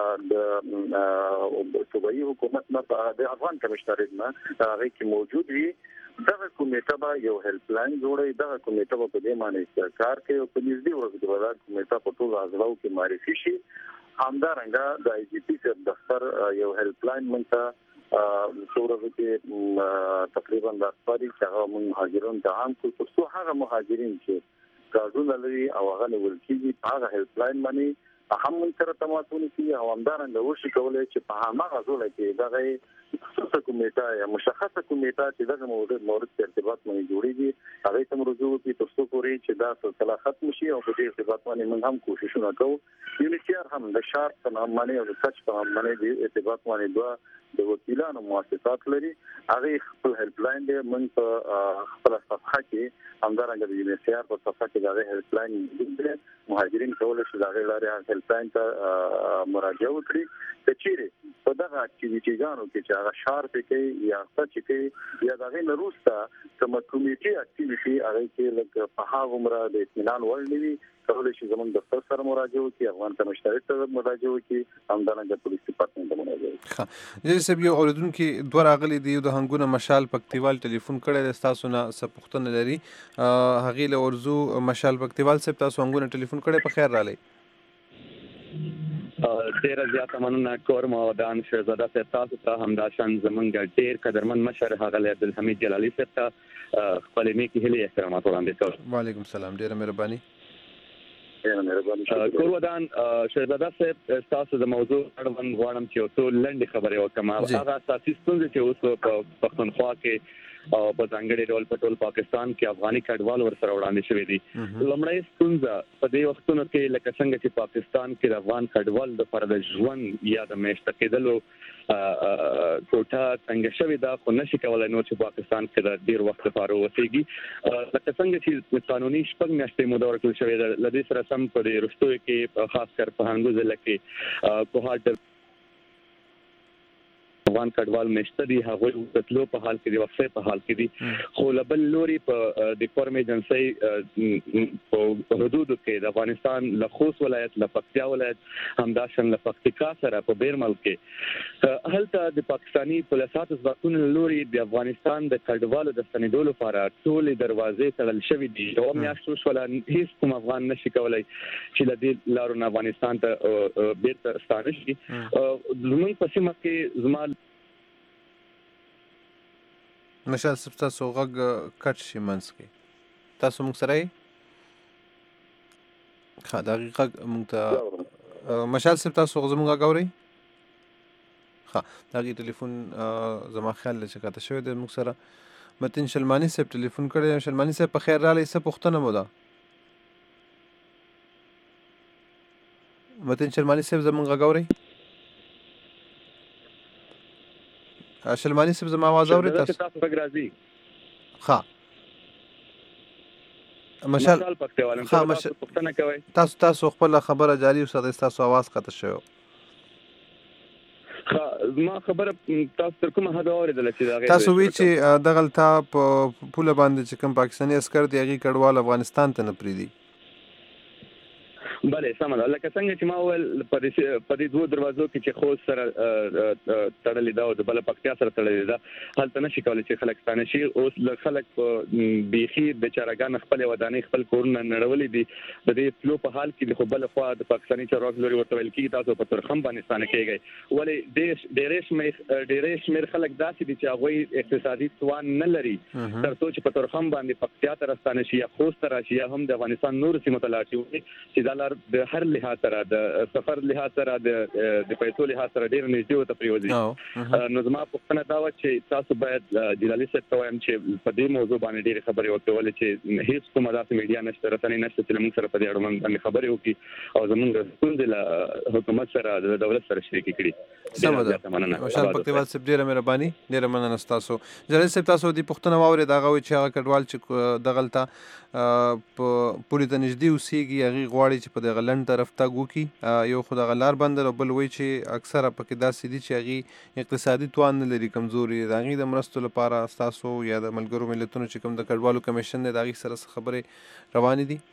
د صوبایي حکومت نه د افغان کمشنریت نه هغه کې موجود وي. دغه کمیټه به یو هیلپ لاین جوړوي، دغه کمیټه به په دې معنی کار کوي او په نږدې ورځو کې به دا کمیټه په ټولو اضلاعو کې معرفي شي. همدارنګه د آی جی پي صاحب دفتر یو هیلپ لاین موږ ته څو ورځو کې تقریبا د اخباري چې هغه موږ مهاجرین ته عام کړو تر څو هغه مهاجرین چې کارونه لري او هغه نیول کېږي په هغه هیلپ لاین باندې هم موږ سره تماس ونیسي او همدارنګه وشي کولی چې په هماغه ځای کې دغه خصوصي کمیټه یا مشخصه کمیټه چې دغه مورد په ارتباط باندې جوړیږي هغه ته رجوع وکړي تر څو پورې چې دا سلسله ختم شي او په دې ارتباط باندې موږ هم کوششونه کوو. یونیسیار هم د شارټ په نام باندې او د سچ په نام باندې د ارتباط باندې دوه د وکیلانو مؤسسات لري، هغه خپل هیلپ لاین دی. موږ په خپل صفحه کې همدارنګه د یونیسیار په صفحه کې دا هیلپ لاین دی، مهاجرین کولی شي دا غیر لارې هیلپ لاین ته مراجعه وکړي. چې چیرې په دغه اکټیویټیګانو کې چې هغه شارپ کوي یا سچ کوي یا دغه نه وروسته کومه کمیټي اکټیویټي هغه کې لکه په هغه عمره د اطمینان وړ نه وي کولی شي زموږ دفتر سره مراجعه وکړي، افغان کمشنریت ته مراجعه وکړي، همدارنګه پولیس ډپارټمنټ ته مراجعه وکړي. جی صاحب یو اوریدونکي دوه راغلي دي، د هنګونه مشال پکتیوال ټلیفون کړی دی، ستاسو نه څه پوښتنه لري هغې له ورځو مشال پکتیوال صاحب تاسو هنګونه ټلیفون کړی، په خیر راغلی. ډیره زیاته مننه کورم او دان شهزاده صاحب تاسو ته همداشان زمونږ ډیر قدرمن مشر ښاغلی عبدالحمید جلالي صاحب ته خپلې نیکې هیلې احترامات وړاندې کوم. وعلیکم السلام، ډیره مهرباني. کور ودان شهزاده صاحب تاسو د موضوع اړوند غواړم چې یو څو لنډې خبرې وکړم. هغه اساسي ستونزې چې اوس په پښتونخوا کې او په ځانګړي ډول په ټول پاکستان کې افغاني کډوال ورسره وړاندې شوي دي. لومړی ستونزه په دې وختونو کې لکه څنګه چې پاکستان کې د افغان کډوال دپاره د ژوند یا د میشته کېدلو کوټه تنګه شوې ده، خو نشي کولی نور چې پاکستان کې د ډېر وخت لپاره اوسېږي. لکه څنګه چې قانوني 6 میاشتې موده ورکړل شوې ده، له دې سره سم په دې وروستیو کې خاص کر په هنګو ضلع کې کوهاټ افغان کډوال مشته دي، هغوی د تلو په حال کې دي، وقفې په حال کې دي، خو له بل لوري په د کورم ایجنسۍ په حدودو کې د افغانستان له خوست ولایت، له پکتیا ولایت، همداشان له پکتیکا سره په بیرمل کې هلته د پاکستاني پولیسو ځواکونو له لوري د افغانستان د کډوالو د ستنېدو لپاره ټولې دروازې تړل شوې دي. یوه میاشت وشوله، هېڅ کوم افغان نشي کولی چې له دې لارو نه افغانستان ته بیرته ستانه شي. زموږ په سیمه کې زما مشال صاحب تاسو غږ کټ شي منځ کې، تاسو موږ سره یې ښه د هغې غږ موږ ته مشال صاحب تاسو زموږ غږ اورئ؟ ښه د هغې ټلیفون زما خیال دی چې قطع شوی دی. موږ سره متین شلماني صاحب ټلیفون کړی. شلماني صاحب په خیر راغلی، څه پوښتنه مو ده؟ متین شلماني صاحب زموږ غږ اورئ؟ شلماني صاحب زما आवाज اوري تاسو؟ ها مشال پښتنه تاسو خپل خبره جاری وساتئ، تاسو आवाज قطع شوی. ما خبره تاسو تر کومه حد اوریدل چې تاسو وی چې دغلته په پوله باندې چې کوم پاکستاني عسكر دی هغه کډوال افغانستان ته نه پریدي؟ بله سم ده لکه څنګه چې ما وویل په دې دوه دروازو کې چې خوست سره تړلې ده او د بل پکتیا سره تړلې ده هلته نشي کولی چې خلک ستانه شي. اوس له خلک په بیخي بیچارهګان خپل ودانۍ خپل کورونه نړولې دي د دې تلو په حال کې خو بل خوا د پاکستاني چارواکو لوري ورته ویل کېږي تاسو په ترخم باندې ستانه کېږئ ولې ډېرې شمېر خلک داسې دي چې هغوی اقتصادي توان نه لري تر څو چې په ترخم باندې پکتیا ته راستانه شي یا خوست ته راشي یا هم د افغانستان نور سیمو ته لاړ شي چې دا لار د هر لحاظ سره د سفر لحاظ سره د پیسو لحاظ سره ډېر نږدې ورته پرېوځي. نو زما پوښتنه دا وه چې تاسو باید جلالي صاحب ته وایم چې په دې موضوع باندې ډېرې خبرې وکړي ولې چې هېڅ کومه داسې میډیا نشته رسنۍ نشته چې موږ سره په دې اړوند باندې خبرې وکړي او زموږ ستونزې له حکومت سره د دولت سره شریکې کړي. سمه ده خوشحال پکتیوال صاحب ډېره مهرباني ډېره مننه ستاسو. جلالي صاحب تاسو دې پوښتنه واورېده هغه وایي چې هغه کډوال چې دغلته په پولې ته نږدې اوسېږي هغې غواړي چې په دغه لنډ طرف تګ وکړي یو خو دغه لار بنده او بل وایي چې اکثره پکې داسې دي چې هغې اقتصادي توان نه لري کمزوري د هغې د مرستو لپاره ستاسو یا د ملګرو ملتونو چې کوم د کډوالو کمیشن دی د هغې سره څه خبرې روانې دي؟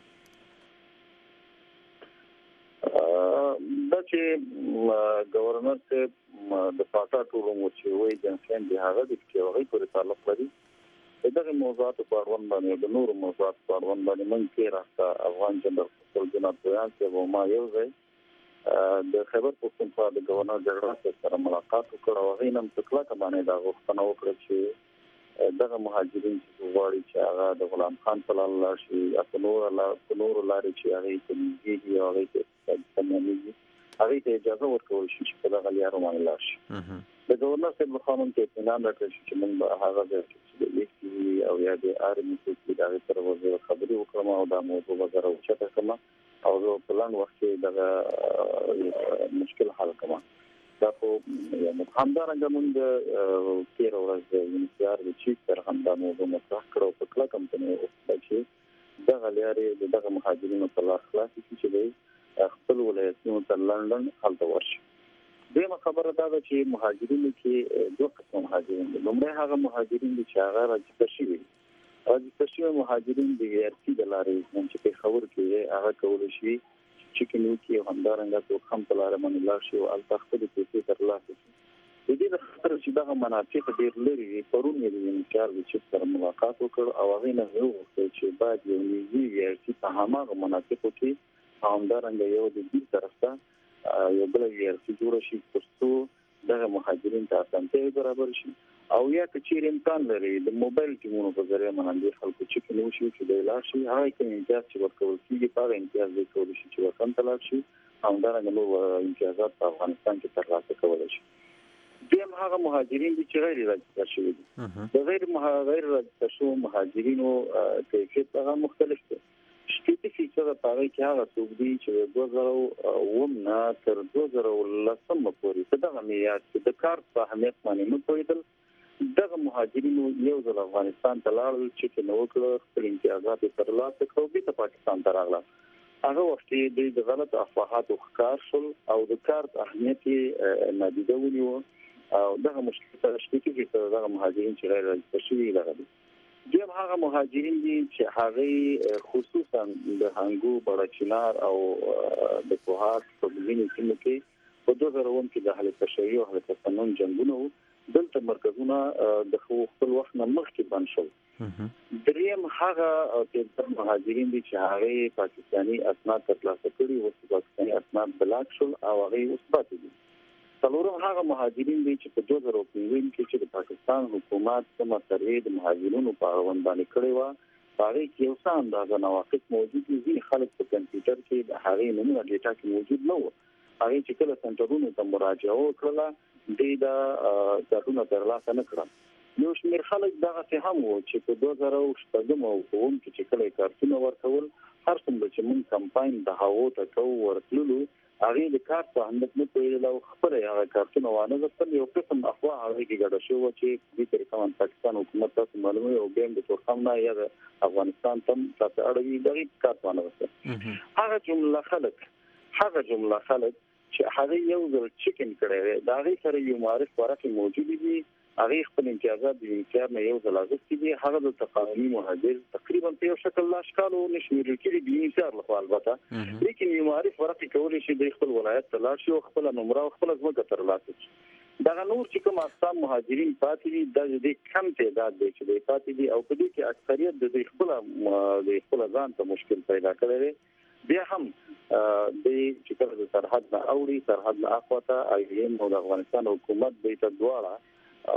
دا چې ګورنر صاحب د پاټا ټولو مو چې وایي جنسین دی هغه د چې هغې پورې تعلق لري دغه موضوعاتو په اړوند باندې د نورو موضوعاتو په اړوند باندې موږ کې راسته افغان جنرال خپل جناب بیان صاحب او ما یو ځای د خیبر پښتونخوا د ګورنر جنرال سره ملاقات وکړ او هغې نه په کلکه باندې دا غوښتنه وکړه چې دغه مهاجرین چې غواړي چې هغه د غلام خان په لار لاړ شي په نورو لارې چې هغې ته نږدې دي او هغې ته کمیږي هغې ته اجازه ورکول شي چې په دغه لارو باندې لاړ شي. د ګورنر صاحب له خوا موږ ته اطمینان راکړل شي چې موږ به هغه ځای چې د ایسي او یا د آرمي څوک د هغې سره به خبرې وکړم او دا موضوع به زه راوچته کړم او زه په لنډ وخت کې دغه مشکل حل کړم. دا خو همدارنګه موږ د تېره ورځ د یونیسیار د چیف سره هم دا موضوع مطرح کړه او په کلکه متنې وکړه چې دغه لارې د دغه مهاجرینو په لار خلاصې کړي چې دوی خپل ولایتونو ته لندن هلته ورشي. دویمه خبره دا ده چې مهاجرینو کې دوه قسم مهاجرین دي. لومړی هغه مهاجرین دي چې هغه راجستر شوي دي. راجستر شوي مهاجرین د ARC د لارې چې پېښور کې هغه کولی شي چې کومو کې همدارنګه څوک هم په لاره باندې لاړ شي او هلته خپلې پیسې ترلاسه کړي. د دې لپاره چې دغه مناطق ډېر لرې وي پرون یې د یونیسیار د چیف سره ملاقات وکړ او هغې نه یې وغوښتل چې باید یو نږدې ARC په هماغه مناطقو کې همدارنګه یو د دې طرف ته یو بل ARC جوړه شي تر څو دغه مهاجرین ته اسانتیاوې برابر شي او یا که چیرې امکان لري د موبایل ټیمونو په ذریعه باندې خلکو چې کوم شي چې د لاړ شي هغه کوم امتیاز چې ورکول کېږي په امتیاز دی کولی شي چې وطن ته لاړ شي همدارنګه نور امتیازات په افغانستان کې ترلاسه کولی شي. دیم هغه مهاجرین دي چې غیر راجستر شوي دي. د غیر راجستر شوو مهاجرینو کیفیت هغه مختلف دی. شپږ فیصده په هغې کې هغه څوک دي چې 2009 نه تر 2010 پورې په دغه معیار کې د کار په اهمیت باندې نه پوهېدل. دغه مهاجرینو یو ځل افغانستان ته لاړل چې نو وکړه خپل امتیازات یې ترلاسه کړه او بېرته پاکستان ته راغله. هغه وخت کې دوی د غلط افواهاتو ښکار شول او د کار اهمیت یې نادیده ونیوه او دغه مشکل سره شپږ فیصده دغه مهاجرین چې غیر راجستر شوي دغه دي. دیم هغه مهاجرین دي چې هغې خصوصا د هنګو بړچینار او د کوهاټ په ځینو سیمو کې په 2009 کې د اهل تشیع او اهل تسنن جنګونه وو. دلته مرکزونه د خپل وخت نه مخکې بند شول. دریم هغه مهاجرین دي چې هغې پاکستاني اسناد ترلاسه کړي اوس پاکستاني اسناد بلاک شول او هغې اوس پاتې دي. څلورم هغه مهاجرین دي چې په 2015 کې چې د پاکستان حکومت کومه سروې د مهاجرینو په اړوند باندې کړې وه په هغې کې یو څه اندازه نواقص موجود دي. ځینې خلک په کمپیوټر کې د هغې نومونه ډیټا کې موجود نه وو. هغې چې کله سنټرونو ته مراجعه وکړله دوی دا کارتونه ترلاسه نه کړل. یو شمېر خلک دغسې هم وو چې په 2006 او 2007 کې چې کله یې کارتونه ورکول هر څومره چې موږ کمپاین د هغو ته کوو ورتللو هغې د کارت په اهمیت نه پوهېدل او خپله یې هغه کارتونه وانه غوښتل. یو قسم افواه هغې کې ګډه شوې وه چې په دې طریقه پاکستان حکومت تاسو معلوموي او بیا هم د تورخم نه یا د افغانستان ته تاسو اړوي دغې کارت وانه غوښتل. هغه جمله خلک چې هغه یو ځل چیکن کړی دی د هغې سره یو معرف ورقې موجودې دي هغه خپل امتیازات د امتیاز نه یو ځل اخیستي دي. هغه د تقاعدي مهاجر تقریبا په یو شکل لا اشکال او نشمېرل کېږي د امتیاز لخوا البته، لیکن یو معرف ورقه کولی شي د خپل ولایت ته لاړ شي او خپل نمبر او خپل ځمکه ترلاسه کړي. دغه نور چې کوم اقسام مهاجرین پاتې دي د کم تعداد دی چې د پاتې دي او په دې کې اکثریت د خپل ځان ته مشکل پیدا کړی دی. بیا هم د چې کله د سرحد نه اوړي سرحد نه اخواته ایم او د افغانستان حکومت د ته دواړه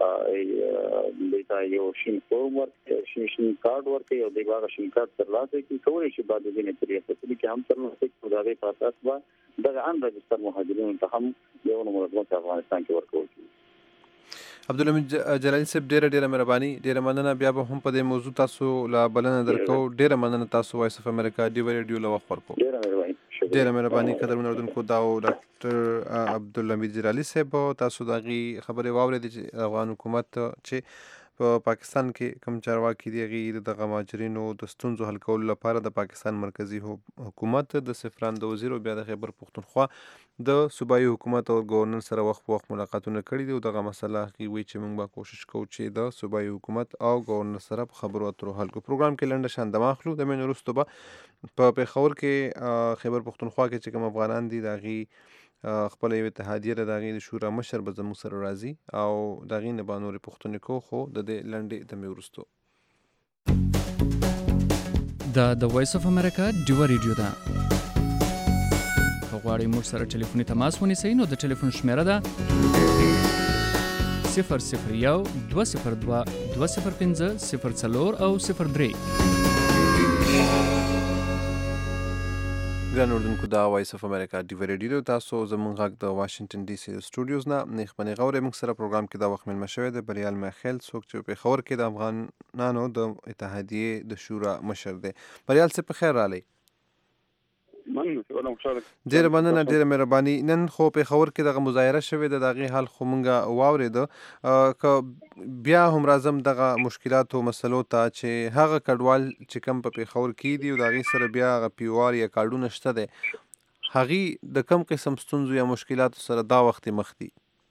د یو شین فورم ورکړي شین کارت ورکړي او د هغه شین کارت ترلاسه کړي کولای شي بعد د دې طریقې کې هم ترلاسه کړي دا د اساس با د ان رجستر مهاجرینو ته هم یو نمبر په افغانستان کې ورکول کیږي. عبدالحمید جلالي صاحب ډیره مهرباني، ډیره مننه. بیا به هم په دې موضوع تاسو لا بلنه درکو. ډیره مننه تاسو وایس اف امریکا ډیو ریډیو له وخت ورکو. ډیره مهرباني قدرمن اردوونکو. دا ډاکټر عبدالحمید جلالي صاحب تاسو دغه خبره واورید چې افغان حکومت چې په پاکستان کې کوم چارواکي دي هغه د مهاجرینو د ستونزو حل کولو لپاره د پاکستان مرکزی حکومت د سفران د وزیر او بیا د خیبر پختونخوا د صوبایي حکومت او گورنر سره وخت ملاقاتونه کړي دي او دغه مسله هغه وی چې موږ به کوشش کوو چې د صوبایي حکومت او گورنر سره په خبرو اترو حل کو. پروګرام کې لنډه شان دمه اخلو د مینو وروسته به په پیښور کې خیبر پختونخوا کې چې کوم افغانان دي دغه خپل یو اتحادیه د دغه شورا مشر به زموږ سره راځي او دغه نه باندې پښتون کو خو د دې لنډې د میورستو د وایس اف امریکا ډیو ریډیو دا غواړئ موږ سره ټلیفوني تماس ونیسئ نو د ټلیفون شمیره ده 001 202 205 04 او 03. ګران اردوونکو دا وایس اف امریکا ډیو ریډیو تاسو زموږ غږ د واشنگټن ډي سي سټوډیوز نه نیخبني غوړې موږ سره پروګرام کې دا وخت مل مشوي د بریال مخیل څوک چې په خبر کې د افغانانو د اتحادیه د شورا مشر دی. بریال څه په خیر رالی؟ ډیره مننه، ډیره مهرباني. نن خو په خبر کې دغه مظاهره شوې ده دغه حال خو مونږه واورېده که بیا هم راځم دغه مشکلات او مسلو ته چې هغه کډوال چې کم په خبر کې دي او دغه سره بیا غ پیوار یا کارډونه شته ده هغه د کم قسم ستونزو یا مشکلات سره دا وخت مخ دي.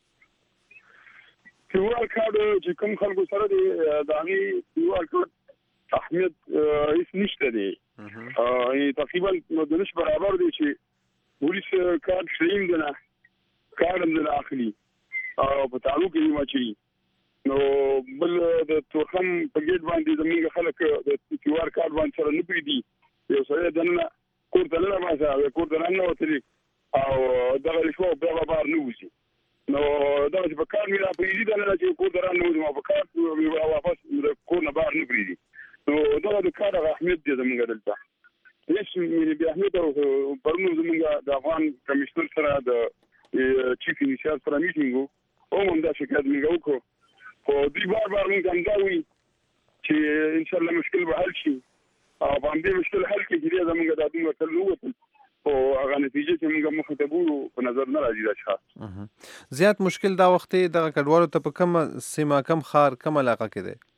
پیوار کارډ چې کوم خلکو سره دي دغه پیوار کارډ اهمیت هیڅ نشته دی. تقریبا د نش برابر دی چې پولیس کارت شریم دنه کارم دنه اخلي او په تعلق کې ماچي نو بل د توخم په ګیټ باندې زمونږ خلک د کیوار کارت باندې سره نه پیدي یو سره دنه کور ته نه راځي کور ته نه وتلی او دغه شو په بار نه وځي نو دا چې په کار میرا په دې دنه چې کور ته نه وځي په کار واپس کور نه بار نه پریدي نو دا د کار اهمیت دی زمونږ دلته. هیڅ مې بیا اهمیت او پرونو زمونږ د افغان کمیشنر سره د چیف انیشیال سره میټینګ او هم دا شکایت موږ وکړو خو دوی بار موږ هم دا وایي چې ان شاء الله مشکل به حل شي او باندې مشکل حل کې چې زمونږ د دوی وکړل وته او هغه نتیجه چې موږ مخاطبو په نظر نه راځي دا ښه زیات مشکل دا وخت د کډوالو ته په کوم سیمه کم خار کم علاقه کې دی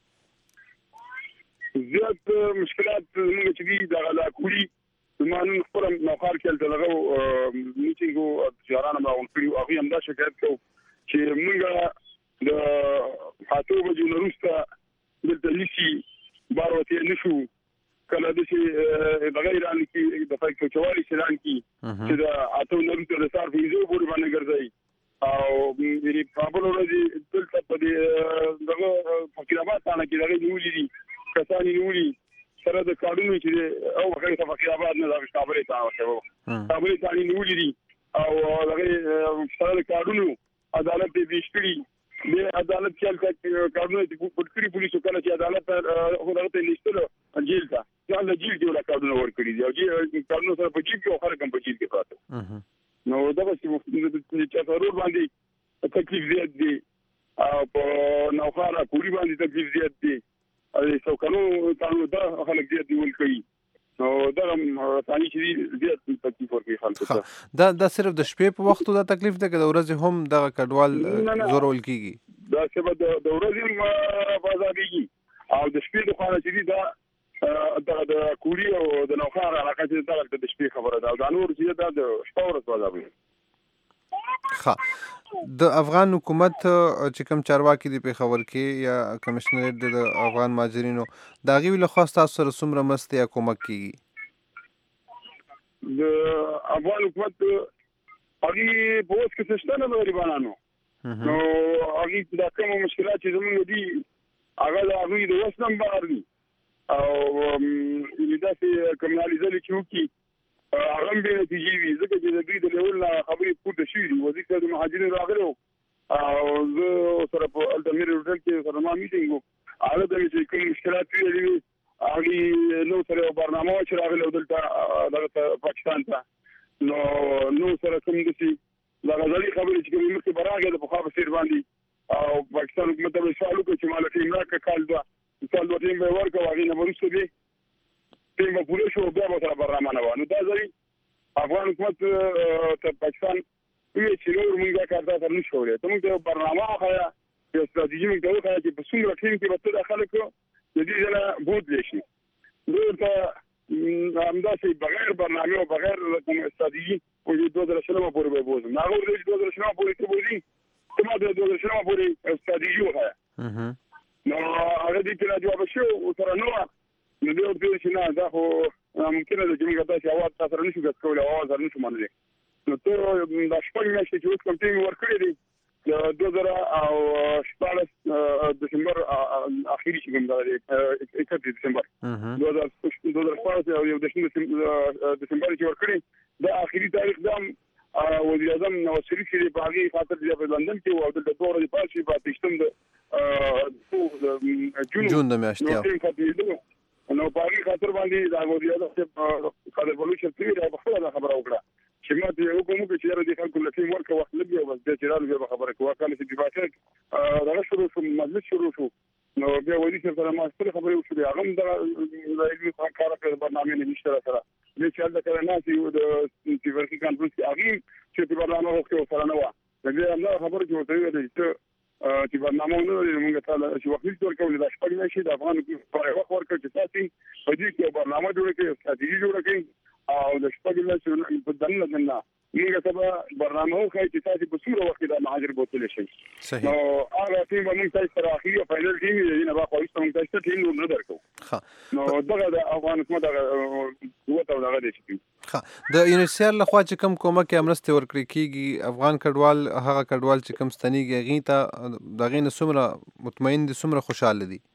زیات مشکلات موږ چې دي د علاقولي زمانو خپل نوخار کې دغه میټینګ او جارانه راغون کړو هغه هم دا شکایت کوي چې موږ د خاطو بجو نورسته دلته نشي باروته نشو کله د شي بغیر ان کې د فایک چوالي شلان کې چې د اتو نورسته د صرف یزو پورې باندې ګرځي او یې پرابلم راځي دلته په دې دغه فقیرآباد ثانه کې دغه نیولې کسانی نیولي سره د کارونو چې او هغه ته فقیرآباد نه د کابل ته راوښته کابل ته نیولې دي او هغه سره د کارونو عدالت دې بيشتري د عدالت کې کارونه د پټکري پولیسو کله چې عدالت هغه ته نشته جیل ته ځان له جیل کې ولا کارونه ورکړي دي او چې کارونه سره په جیل کې او خلک هم په جیل کې پراته نو دا چې ضرور باندې تکلیف زیات دي او په نوخاره پوری باندې تکلیف زیات دي او څوکانو تاسو دا خلک زیات دی ولکې نو دا ثاني چې زیات تکلیف ورکړي خلکو دا صرف د شپې په وختو دا تکلیف ده که د ورځې هم دغه کډوال زورول کیږي دا سبب د ورځې بازارېږي او د شپې د خانه چې دا د کوری او د نوخاره علاقه چې دا د شپې خبره ده او دا نور چې دا د شپه ورځ بازارېږي. ښه د افغان حکومت چې کوم چارواکي دي پېښور کې یا کمشنریټ د افغان مهاجرینو د هغوی له خوا ستاسو سره څومره مرستې یا کومک کیږي؟ د افغان حکومت هغې په اوس کې څه شته نه د غریبانو، نو هغې دا کوم مشکلات چې زمونږ دي هغه د هغوی د وس نه بهر دي او داسې کمنالیزلې چې وکړي هغه هم بې نتیجې وي، ځکه چې د دوی د لیول نه خبرې پورته شوي دي. وزیر صاحب د مهاجرینو راغلی و او زه سره په هلته میر هوټل کې سره ما میټینګ و، هغه ته مې چې کوم مشکلات ویلي وي هغې نو سره یو برنامه وه چې راغلی و دلته دغه پاکستان ته، نو نو سره کوم داسې دغه زړې خبرې چې کومې مخکې به راغی د پخوا په څېر باندې او پاکستان حکومت ته به یې سوال وکړ چې ما له ټیم راکړه کال دوه ټیم به یې ورکړه او هغې نه به وروسته دی ټیم به پوره شو بیا به سره برنامه نه وه. نو دا ځای افغان حکومت ته پاکستان وویل چې نور موږ دا کار تا سره نشو کولی، ته موږ ته یو برنامه وښیه، یو ستراتیژي موږ ته وښیه چې په څومره ټیم کې به ته دا خلک د دې ځای نه بوتلی شي. زه ورته همداسې بغیر برنامې او بغیر کوم ستراتیژي 2020 پورې به بوځم، هغه ورته چې 2020 پورې ته بوځي ته ما ته 2020 پورې ستراتیژي وښیه. نو هغه دې کې راجواب شو سره نه وه، نو دوی ورته ویل چې نه دا خو ممکنه ده چې موږ داسې اواز تا سره نشو ګډ کولی او اواز سره نشو منلی. نو ته دا شپږ میاشتې چې اوس کوم ټیم یې ورکړی دی د 2014 دسمبر اخري چې کوم دغه دی 31 دسمبر 2014 او 1 دسمبر چې ورکړی دا اخري تاریخ دا وزیر اعظم نواز شریف چې په هغې خاطر دی په لندن کې و او دلته 2 ورځې پاتې شي په 28 جون د میاشتې نو په هغې خاطر باندې د وزیر اعظم صاحب قادر بلوچ صاحب په خپله دا خبره وکړه چې ما ته یې حکم وکړ چې یاره دې خلکو له ټیم ورکړه وخت لږ دی او بس بیا چې رالو بیا به خبره کوو. کله چې دفاع دغه شروع شو مجلس شروع شو نو بیا وزیر صاحب سره ما خپلې خبرې وشولې، هغه هم دغه علمي کار کړی برنامې نه نشته را سره بیا چې هلته کله ناست یو د تفرقي کانفرنس کې هغې چې برنامه غوښتې ورسره نه وه، نو بیا همدغه خبره چې ورته وویل چې برنامه ونه لري موږ ته چې وخت نشي ورکولی دا شپږ میاشتې د افغان حکومت وخت ورکړ چې تاسې په دې کې یو برنامه جوړه کړئ، یو ستراتیژي جوړه کړئ او د شپږ میاشتې په دننه موږ ته به برنامه وښایي چې تاسې په څومره وخت کې دا مهاجر بوتلی شئ. نو هغه ټیم به موږ تاسې سره اخري او فاینل ټیم وي، د دې نه بعد خو وروسته موږ تاسې ته ټیم نور نه درکوو. نو دغه د افغان حکومت هغه قوت او دغه دی چې د یونیسیار لخوا چې کوم کومک یا مرستې ورکړې کېږي افغان کډوال هغه کډوال چې کوم ستنېږي هغې ته د هغې نه څومره مطمئن دي څومره خوشحاله دي؟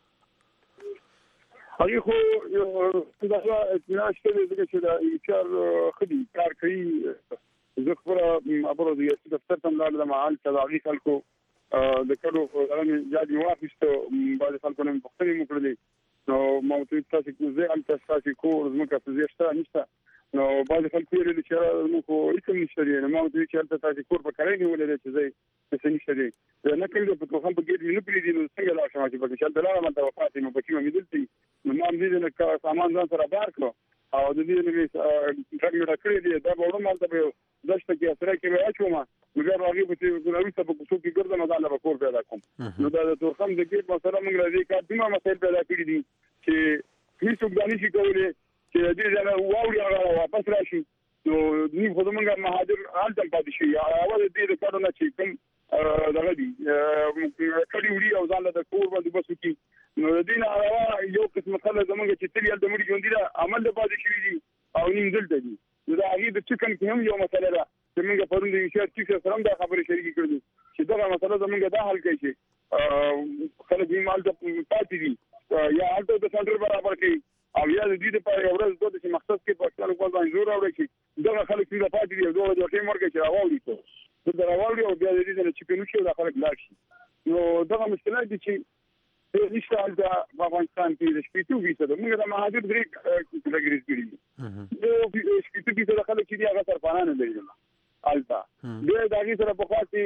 هغې خو دغه اطمینان شته دی ځکه چې د یونیسیار ښه دي کار کوي. زه خپله خبره د ریاستي دفتر ته هم لاړلم هلته د هغې خلکو د کډو هغه مې یاد مې واخیسته، بعضې خلکو نه مې پوښتنې مې وکړلې نو ما ورته ویل تاسې ځای هلته ستاسې کور ځمکه په ځای شته نشته؟ نو بعضې خلکو ویلې چې موږ خو هېڅ هم نشته دی. نو ما ورته ویل چې هلته تاسې کور په کرۍ نیولی دی چې ځای هېڅ نشته دی نه کوم دی په توخم په ګېټ مې نه پرېږدي نو څنګه لاړ شم چې پکې چې هلته لاړم هلته وفات یم بچي مې دلته وي نو ما هم دې نه سامان ځان سره بار کړو او د دې نه مې ډک مې ډک کړی دی دا به وړم هلته به دشته کې اسره کې به اچوم نو بیا به هغې پسې وروسته په کوڅو کې ګرځم ځان له به کور پیدا کوم. نو دا د تورخم د ګېټ مسله موږ له دې کار دومره مسایل پیدا کړي دي چې هېڅوک دا نشي کولی چې د دې ځای نه واوړي هغه واپس راشي. نو موږ خو زموږ مهاجر هلته پاتې شي اول د دې د کارو نه چې کوم دغه دي کډې وړي او ځان له د کور باندې بس وکړي. نو د دې نه علاوه یو قسم خلک زموږ چې تلي هلته مړي ژوندي ده عمل د پاتې شوي دي او نیم دلته دي. نو د هغې د چکن کې هم یو مسله ده چې موږ پرون د یونیسیار چیف سره هم دا خبرې شریکې کړې دي چې دغه مسله زموږ دا حل کوي چې خلک هم هلته پاتې دي یا هلته د سنټر برابر کوي او یا د دې دپاره یو ورځ دوه چې مخصوص کې پاکستان حکومت باندې زور راوړی چې دغه خلک دلته پاتې دي او دوه ورځې ټیم ورکړي چې راواوړي دلته راواوړي او بیا د دې نه چې پې نشي او دا خلک لاړ شي. نو دغه مشکلات دي چې نشته هلته په افغانستان کې د 80% موږ د مهاجر 3 کټګریز کړي دي. د 80% خلک چې دي هغه سرپناه نه لري هلته بیا د هغې سره پخوا چې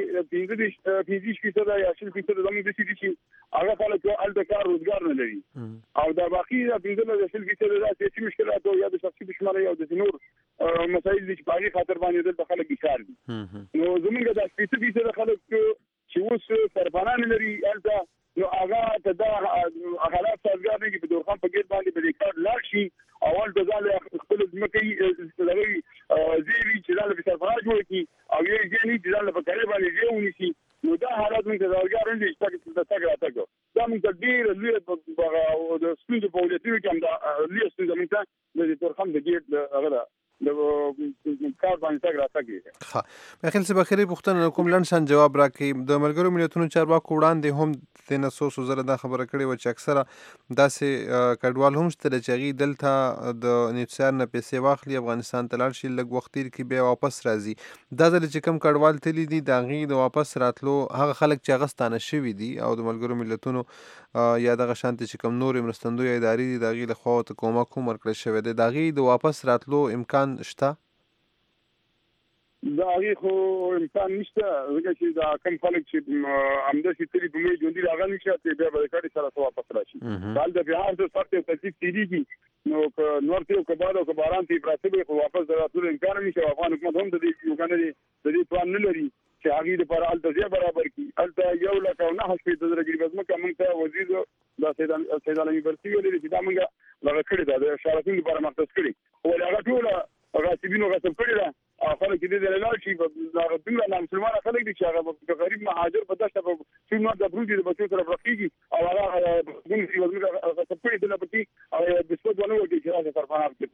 15% یا 20% زموږ داسې دي چې هغه خلک هلته کار روزګار نه لري او دا باقي 15% دا سیاسي مشکلات او یا د شخصي دشمنۍ او د نور مسایل دي چې په هغې خاطر باندې دلته خلک بیکار دي. نو زموږ دا 80% خلک چې اوس سرپناه نه لري هلته نو هغه ته دا حالات سازګار نه دي په دورخم په ګېټ باندې به د کار لاړ شي او هلته ځان خپله ځمکه یې زیوي چې ځان له سرفراز جوړ کی او یې ځینې ځان له پکړې باندې ژوندې شي نو دا حالات موږ ته ځارګار دي چې تاسو راځو دا موږ ته ډیر لوی د سپینځ په ولایتونو کې هم دا لوی ستونزه موږ ته د تورخم د ګیټ هغه د کار باندې تګ راتګ ښه بخیل څه بخیري پوښتنه کوم لنډ جواب راکړي د ملګرو ملتونو چارواکو وړاندې هم د نسوسو زره دا خبره کړې و چې اکثره داسې کډوال هم شته چې هغوی دلته د نیوسیار نه پیسې واخلي افغانستان ته لاړ شي لږ وخت تېر کړي بیا واپس راځي دا ځل چې کوم کډوال تللي دي د هغوی د واپس راتلو هغه خلک چې هغه ستانه شوي دي او د ملګرو ملتونو یا دغه شانتې چې کوم نورې مرستندویه ادارې دي د هغوی له خوا ورته کومک هم ورکړی شوی دی د هغوی د واپس راتلو امکان شته دا هغه خو امکان نشته ځکه چې دا کم خلک چې همداسې تلي په مې ژوندي راغلي نشي چې بیا به د کاډي سره واپس راشي حال د بهار د سخت او تکلیف تیریږي نو که نور ته کبار او کباران ته پراته به واپس راتلو امکان نشي افغان حکومت هم د دې یو کنه د دې پلان نه لري چې هغه د پر التزام برابر کی الته یو لکه نه هڅې د درګي بس مکه موږ ته وزیر د سیدان یونیورسيټي ویلي چې دا موږ لږ کړی دا د شارتونو لپاره مختص کړی او هغه ټول غاصبینو غصب کړی دا خلک دې د لاله شي دا ټول نه مسلمان خلک دي چې هغه غریب مهاجر په دشت په څو د بروجي د بچو سره برخيږي او هغه د دې وزیر غصب کړی د لپاره او د سپوږ ونه وږي چې هغه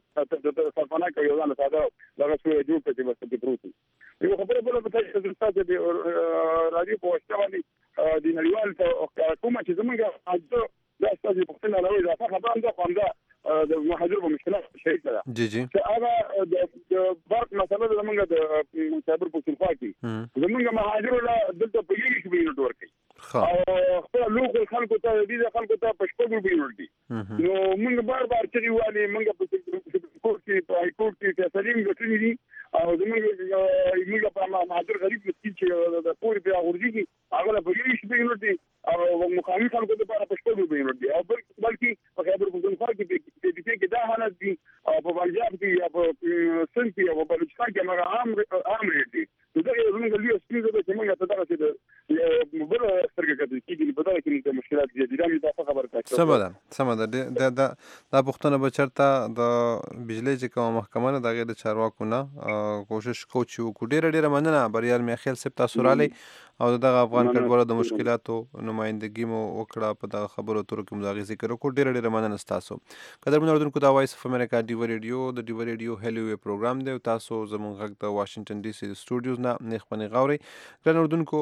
سرفانه کوي یو ځان ساده هغه څو جوړ کړي بس د بروجي یو خبره بوله په تاسو د راډیو په واسطه باندې د نړیوال حکومت چې زمونږ حاضر دا ستاسو په څنډه راوي دا خبره ده کوم دا د مهاجر په مشکلات شریک ده جی چې هغه د برق مسله زمونږ د صبر په صفه کې زمونږ مهاجر لا دلته په یوه کې وینټ ورکړي او خپل لوکل خلکو ته دې خلکو ته پښتو وینټ دي نو موږ بار چې وایي موږ په کورټ کې په هاي کورټ کې تسلیم غوښتي دي او زموږ په مهاجر غریب مسکین چې د پوري بیا ورځي هغه په یوه کې وینټ دي او مخالف خلکو ته پښتو وینټ دي او بلکې په خبر په ځنفر کې دا حالت دي او په پنجاب کې یا په سند کې او په بلوچستان کې هغه عام ریټ دي دا یو زموږ لوی سپیډ ده چې موږ ته دا چې د بل سترګې کېږي چې په دا کې د مشکلات دي دا مې خبره کوي سم ده دا پښتنه بچرته د بجلی چې کوم محکمه نه دغه د چارواکو نه کوشش کوي چې ډیره مننه بریال مې خیل سپ تاسو رالی او دغه افغان کډوالو د مشکلاتو نمائندګي مو وکړه په دغه خبرو اترو کې مو دغه ذکر وکړو ډیره مننه تاسو قدرمن اردوونکو دا وایس اف امریکا ډیو ریډیو د ډیو ریډیو هلو پروګرام دی تاسو زموږ غږ د واشنگټن ډي سي سټوډیوز نه نخبني غوري ګران اردوونکو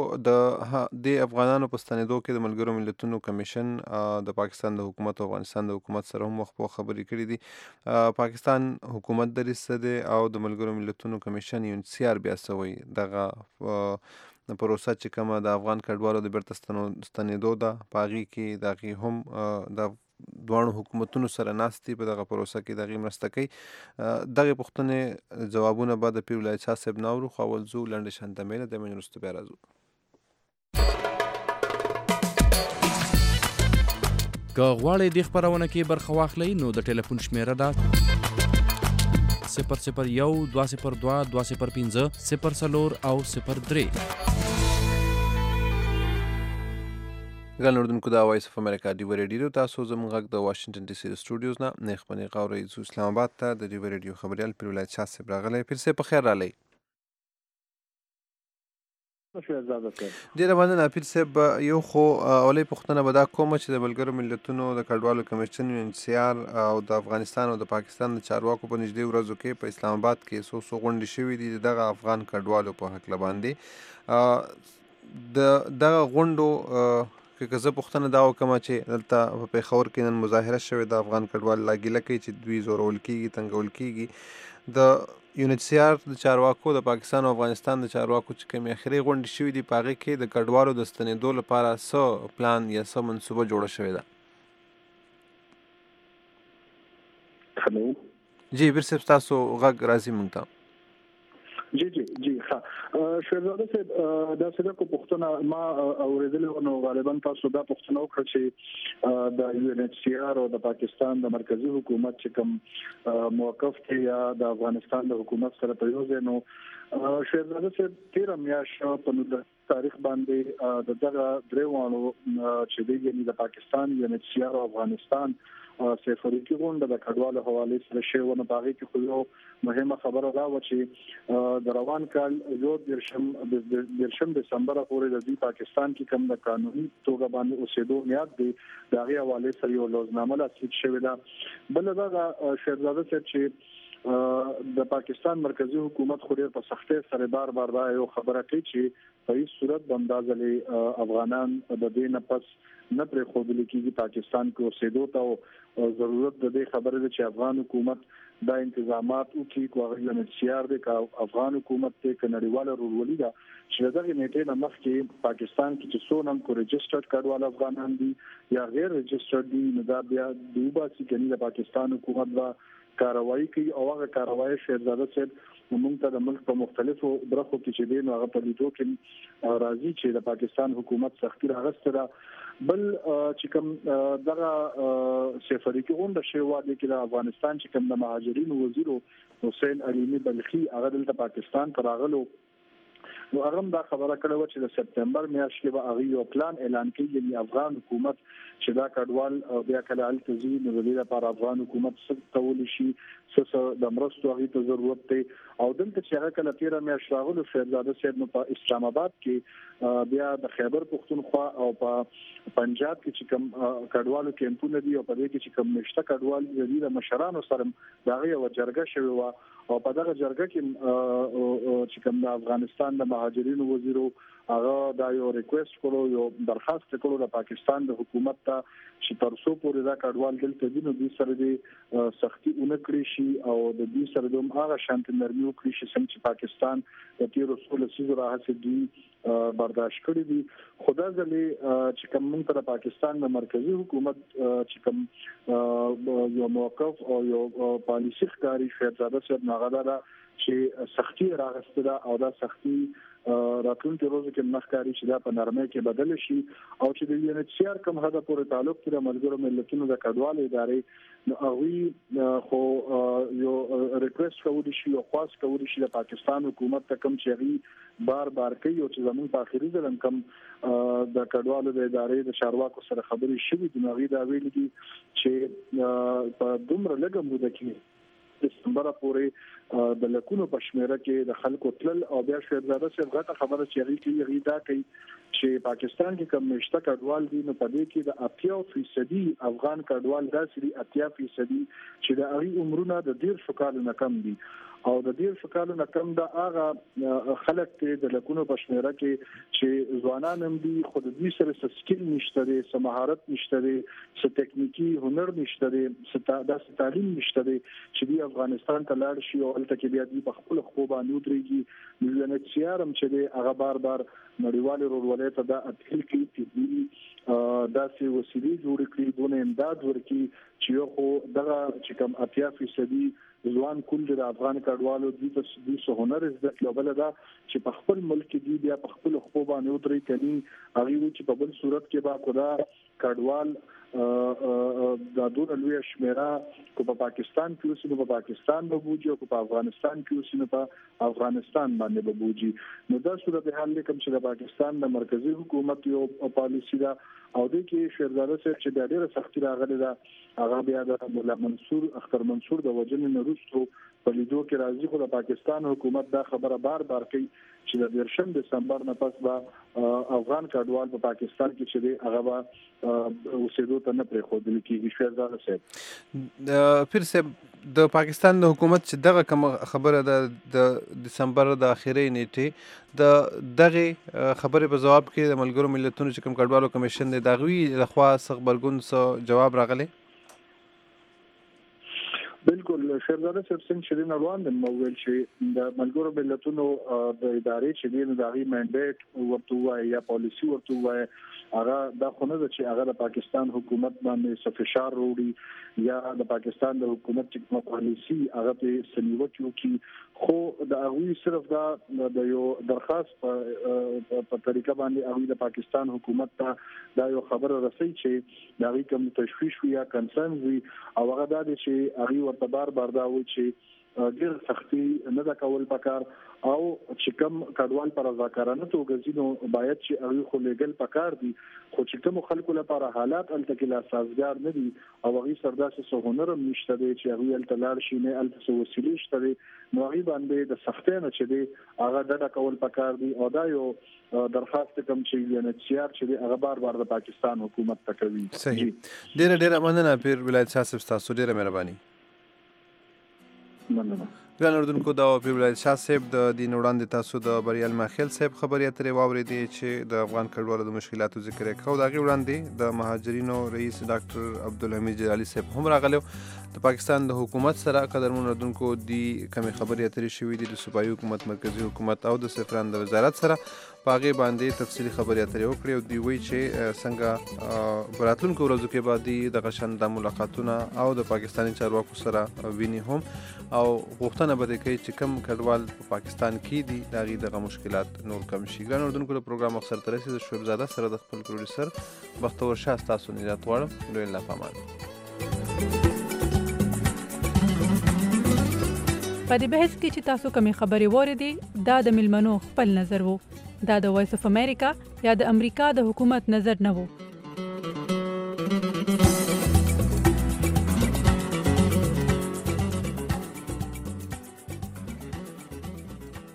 د افغانانو په ستنېدو کې د ملګرو ملتونو کمیشن د پاکستان د حکومت او افغانستان د حکومت سره هم وخت په خبرې کړې دي پاکستان حکومت درسته دی او د ملګرو ملتونو کمیشن یونسیار بیا سوی دغه د پروسه چې کومه د افغان کډوالو د بیرته ستنېدو ده په هغې کې د هغې هم د دواړو حکومتونو سره ناست دي په دغه پروسه کې د هغې مرسته کوي دغې پوښتنې ځوابونه به د پیر ولایت شاه صاحب نه اورو خو اول ځو لنډې شانته میله د مې وروسته بیا راځو که غواړئ دې خپرونه کې برخه واخلئ نو د ټلیفون شمیره ده 001 202 205 04 او 03 ګران اردوونکو دا وایس اف امریکا ډیو ریډیو تاسو زموږ غږ د واشنگټن ډي سي سټوډیوز نه نخبني غوري زو اسلام آباد ته د ډیو ریډیو خبريال پیر ولایت شاه صاحب راغلی پیر صاحب په خیر رالی ډیره مننه پیر صاحب یو خو اولې پوښتنه به دا کومه چې د ملګرو ملتونو د کډوالو کمیشن یونسیار او د افغانستان او د پاکستان د چارواکو په نږدې ورځو کې په اسلام آباد کې څو غونډې شوې دي دغه افغان کډوالو په حق باندې دغه غونډو که زه پوښتنه دا وکړم چې دلته په پېښور کې نن مظاهره شوې د افغان کډوال لاګیله کوي چې دوی زورول کېږي تنګول کېږي د یونیسیار د چارواکو د پاکستان او افغانستان د چارواکو چې کومې اخري غونډې شوې دي په هغې کې د کډوالو د ستنېدو لپاره څه پلان یا څه منصوبه جوړه شوې ده هلو جی بیر صاحب تاسو غږ راځي موږ ته جی ها شهزاده صاحب دا څنګه کو پښتنه ما اوریدل نو غالبا تاسو دا پښتنه وکړه چې د یو ان ایچ سی آر او د پاکستان د مرکزی حکومت چې کوم موقف دی یا د افغانستان د حکومت سره په یو ځای نو شهزاده صاحب 13 میاشت په نو تاریخ باندې د دغه دریوانو چې دی یعنی د پاکستان یو ان ایچ سی آر او افغانستان سفریکی غونډه د کډوالو حواله سره شوی نه باغی کې خو یو مهمه خبره دا و چې د روان کال یو درشم دسمبر پورې د پاکستان کې کوم د قانوني توګه باندې اوسېدو میاد دی د هغه حواله سره یو لوزنامه لاسلیک شوی دا بل دا شهزاده صاحب چې د پاکستان مرکزی حکومت خو ډېر په سختۍ سره بار دا یو خبره کوي چې په هیڅ صورت باندې افغانان د دې نه پس نه پرې خوبل کېږي پاکستان کې اوسېدو ته ضرورت د دې خبره ده چې افغان حکومت دا انتظامات وکړي کوغه لنسيار دي کا افغان حکومت ته کنړیواله رولولي دا چې دغه نیټه نه مخکې پاکستان کې چې څو نم کو ريجسترډ کډوال افغانان دي یا غیر ريجسترډ دي نو دا بیا دوبه چې کني د پاکستان حکومت دا کاروایی کوي او هغه کاروایی شهزاده صاحب موږ ته د ملک په مختلفو برخو کې چې دین هغه په لیدو کې راځي چې د پاکستان حکومت سختي راغستره بل چې کوم دغه سفریکی غونډه شوه د کې د افغانستان چې کوم د مهاجرینو وزیر حسین علیمی بلخی هغه د پاکستان پر راغلو نو هغه دا خبره کړې و چې د سپتمبر میاشت کې به هغه یو پلان اعلان کړي یعنی افغان حکومت چې دا کډوال بیا کله التزی نو د دې لپاره افغان حکومت څه کول شي څه د مرستو هغه ته ضرورت دی او دلته چې هغه کله 13 میاشت راغلو شهزاده صاحب نو په اسلام آباد کې بیا د خیبر پختونخوا او په پنجاب کې چې کوم کډوالو کیمپونه دي او په دې کې چې کوم نشته کډوال دي د مشرانو سره دا یو جرګه شوی و او په دغه جرګه کې چې کوم د افغانستان د مهاجرینو وزیرو هغه دا یو ریکوست کړو یو درخواست کړو د پاکستان د حکومت ته چې تر څو پورې دا کډوال دلته دي نو د سره د سختي اونکړي شي او د دې سره د هغه شانت نرمي وکړي چې څنګه چې پاکستان د تیر رسول سیزو راځي دي برداشت کړی دي خدا ځلې چې کوم موږ ته پاکستان د مرکزی حکومت چې کوم یو موقف او یو پالیسي ښکاری شهزاده صاحب ناغدا چې سختي راغسته او دا سختي راتلونکي روز کې مخکاري چې دا په نرمۍ کې بدل شي او چې د UNHCR کوم هدا پورې تعلق لري ملګرو ملتونو د کډوال ادارې نو هغه خو یو ریکوست کوي شي او خاص کوي شي د پاکستان حکومت ته کوم چې بار کوي او چې زموږ په اخیری ځل کوم د کډوالو د ادارې د چارواکو سره خبرې شوې دي نو هغه دا ویل دي چې په دومره لږه موده کې دسمبر پورې د لکونو پښمیره کې د خلکو تل او بیا شهزاده صاحب غټه خبره چې هغه دا کوي چې پاکستان کې کوم نشته کډوال دي نو په دې کې د 80% افغان کډوال داسې 80% چې د هغه عمرونه د 10 کال نه کم دي او د 10 کال نه کم د هغه خلک ته د لکونو پښمیره کې چې ځوانان هم دي خود دې سره سکیل نشته دي سم مهارت نشته دي څه ټکنیکی هنر نشته دي څه تعلیم نشته دي چې دی افغانستان ته لاړ شي او الته کې بیا د خپل خو باندې ودرېږي UNHCR هم چې دی هغه بار نړیوال رولولې ته د اپیل کوي چې داسې وسیلې جوړ کړي دونه امداد ورکړي چې یو خو دغه چې کوم 80% ځوان کول د افغان کډوالو د دې هنر زده کړل دا چې په خپل ملک کې دی بیا په خپل خو باندې ودرې کني هغه چې په بل صورت کې با خدا کډوال د دوه لوی شمیره کو په پاکستان کې اوسې په پاکستان به بوجي او په افغانستان کې اوسې په افغانستان باندې به بوجي نو دا صورت حال کوم چې د پاکستان د مرکزی حکومت یو پالیسی دا او د کې شهزاده صاحب چې د ډېر سختي راغلي دا هغه بیا د مولا منصور اختر منصور د وجنې نورستو په لیدو کې راځي خو د پاکستان حکومت دا خبره بار کوي چې د 10 دسمبر نه پس به افغان کډوال په پاکستان کې چې دی هغه به اوسېدو ته نه پرې خودل کېږي شهزاده صاحب پیر صاحب د پاکستان د حکومت چې دغه کوم خبره د دسمبر د اخیری نیټه د دغه خبره په جواب کې د ملګرو ملتونو چې کوم کډوالو کمیشن د دغوی لخوا خبرګون سره جواب راغلی بالکل شهزاده صاحب څنګه شرین روان د موویل چې د ملګرو ملتونو د ادارې چې د دغه منډیټ ورته وایي یا پالیسی ورته وایي هغه دا خونه چې هغه د پاکستان حکومت باندې فشار وروړي یا د پاکستان د حکومت چې کوم پالیسی هغه په سنیوکیو کې خو د هغه صرف دا د یو درخواست په طریقه باندې هغه د پاکستان حکومت ته دا یو خبره رسي چې دا کوم تشویش یا کنسرن وي او هغه دا چې هغه ورته بار دا وایي چې ډېر سختي نه دا کول پکار او چې کوم کډوال پر ذکرانه توګه زینو باید چې هغه خو لګل پکار دي خو چې کوم خلکو لپاره حالات الته کې لا سازګار نه دي او هغه سرداسه سو هنرم نشته دي چې هغه الته لاړ شي نه الته سو وسیلې شته دي نو هغه باندې د سختۍ نه چې دي هغه د کول پکار دي او دا یو درخواست کوم چې UNHCR چې هغه بار د پاکستان حکومت ته کوي. صحیح. ډېر مننه پیر ولایت شاه صاحب تاسو ډېر مهرباني. مننه. ګران اردوونکو دا پیر ولایت شاه صاحب د دین وړاندې تاسو د بریال ماخیل صاحب خبرې اترې واورېدې چې د افغان کډوالو د مشکلاتو ذکر یې کاوه. د هغې وړاندې د مهاجرینو رئیس ډاکټر عبدالحمید جلالي صاحب هم راغلی د پاکستان د حکومت سره قدرمن اردوونکو د کمې خبرې اترې شوي دي د صوبایي حکومت مرکزي حکومت او د سفران د وزارت سره په هغې باندې تفصیلي خبرې اترې وکړې او دوی وایي چې څنګه په راتلونکو ورځو کې به دوی دغه شان دا ملاقاتونه او د پاکستاني چارواکو سره ویني هم او غوښتنه به دې کوي چې کم کډوال په پاکستان کې دي د هغې دغه مشکلات نور کم شي. ګران اردوونکو د پروګرام مقصد ته رسېد شعیب زاده سره د خپل پروډیوسر بختور شاه ستاسو نجات غواړم. لوی الله پامان. په دې بحث کې چې تاسو کومې خبرې واورېدې دا د میلمنو خپل نظر وو. دا د وایس اف امریکا یا د امریکا د حکومت نظر نه وو.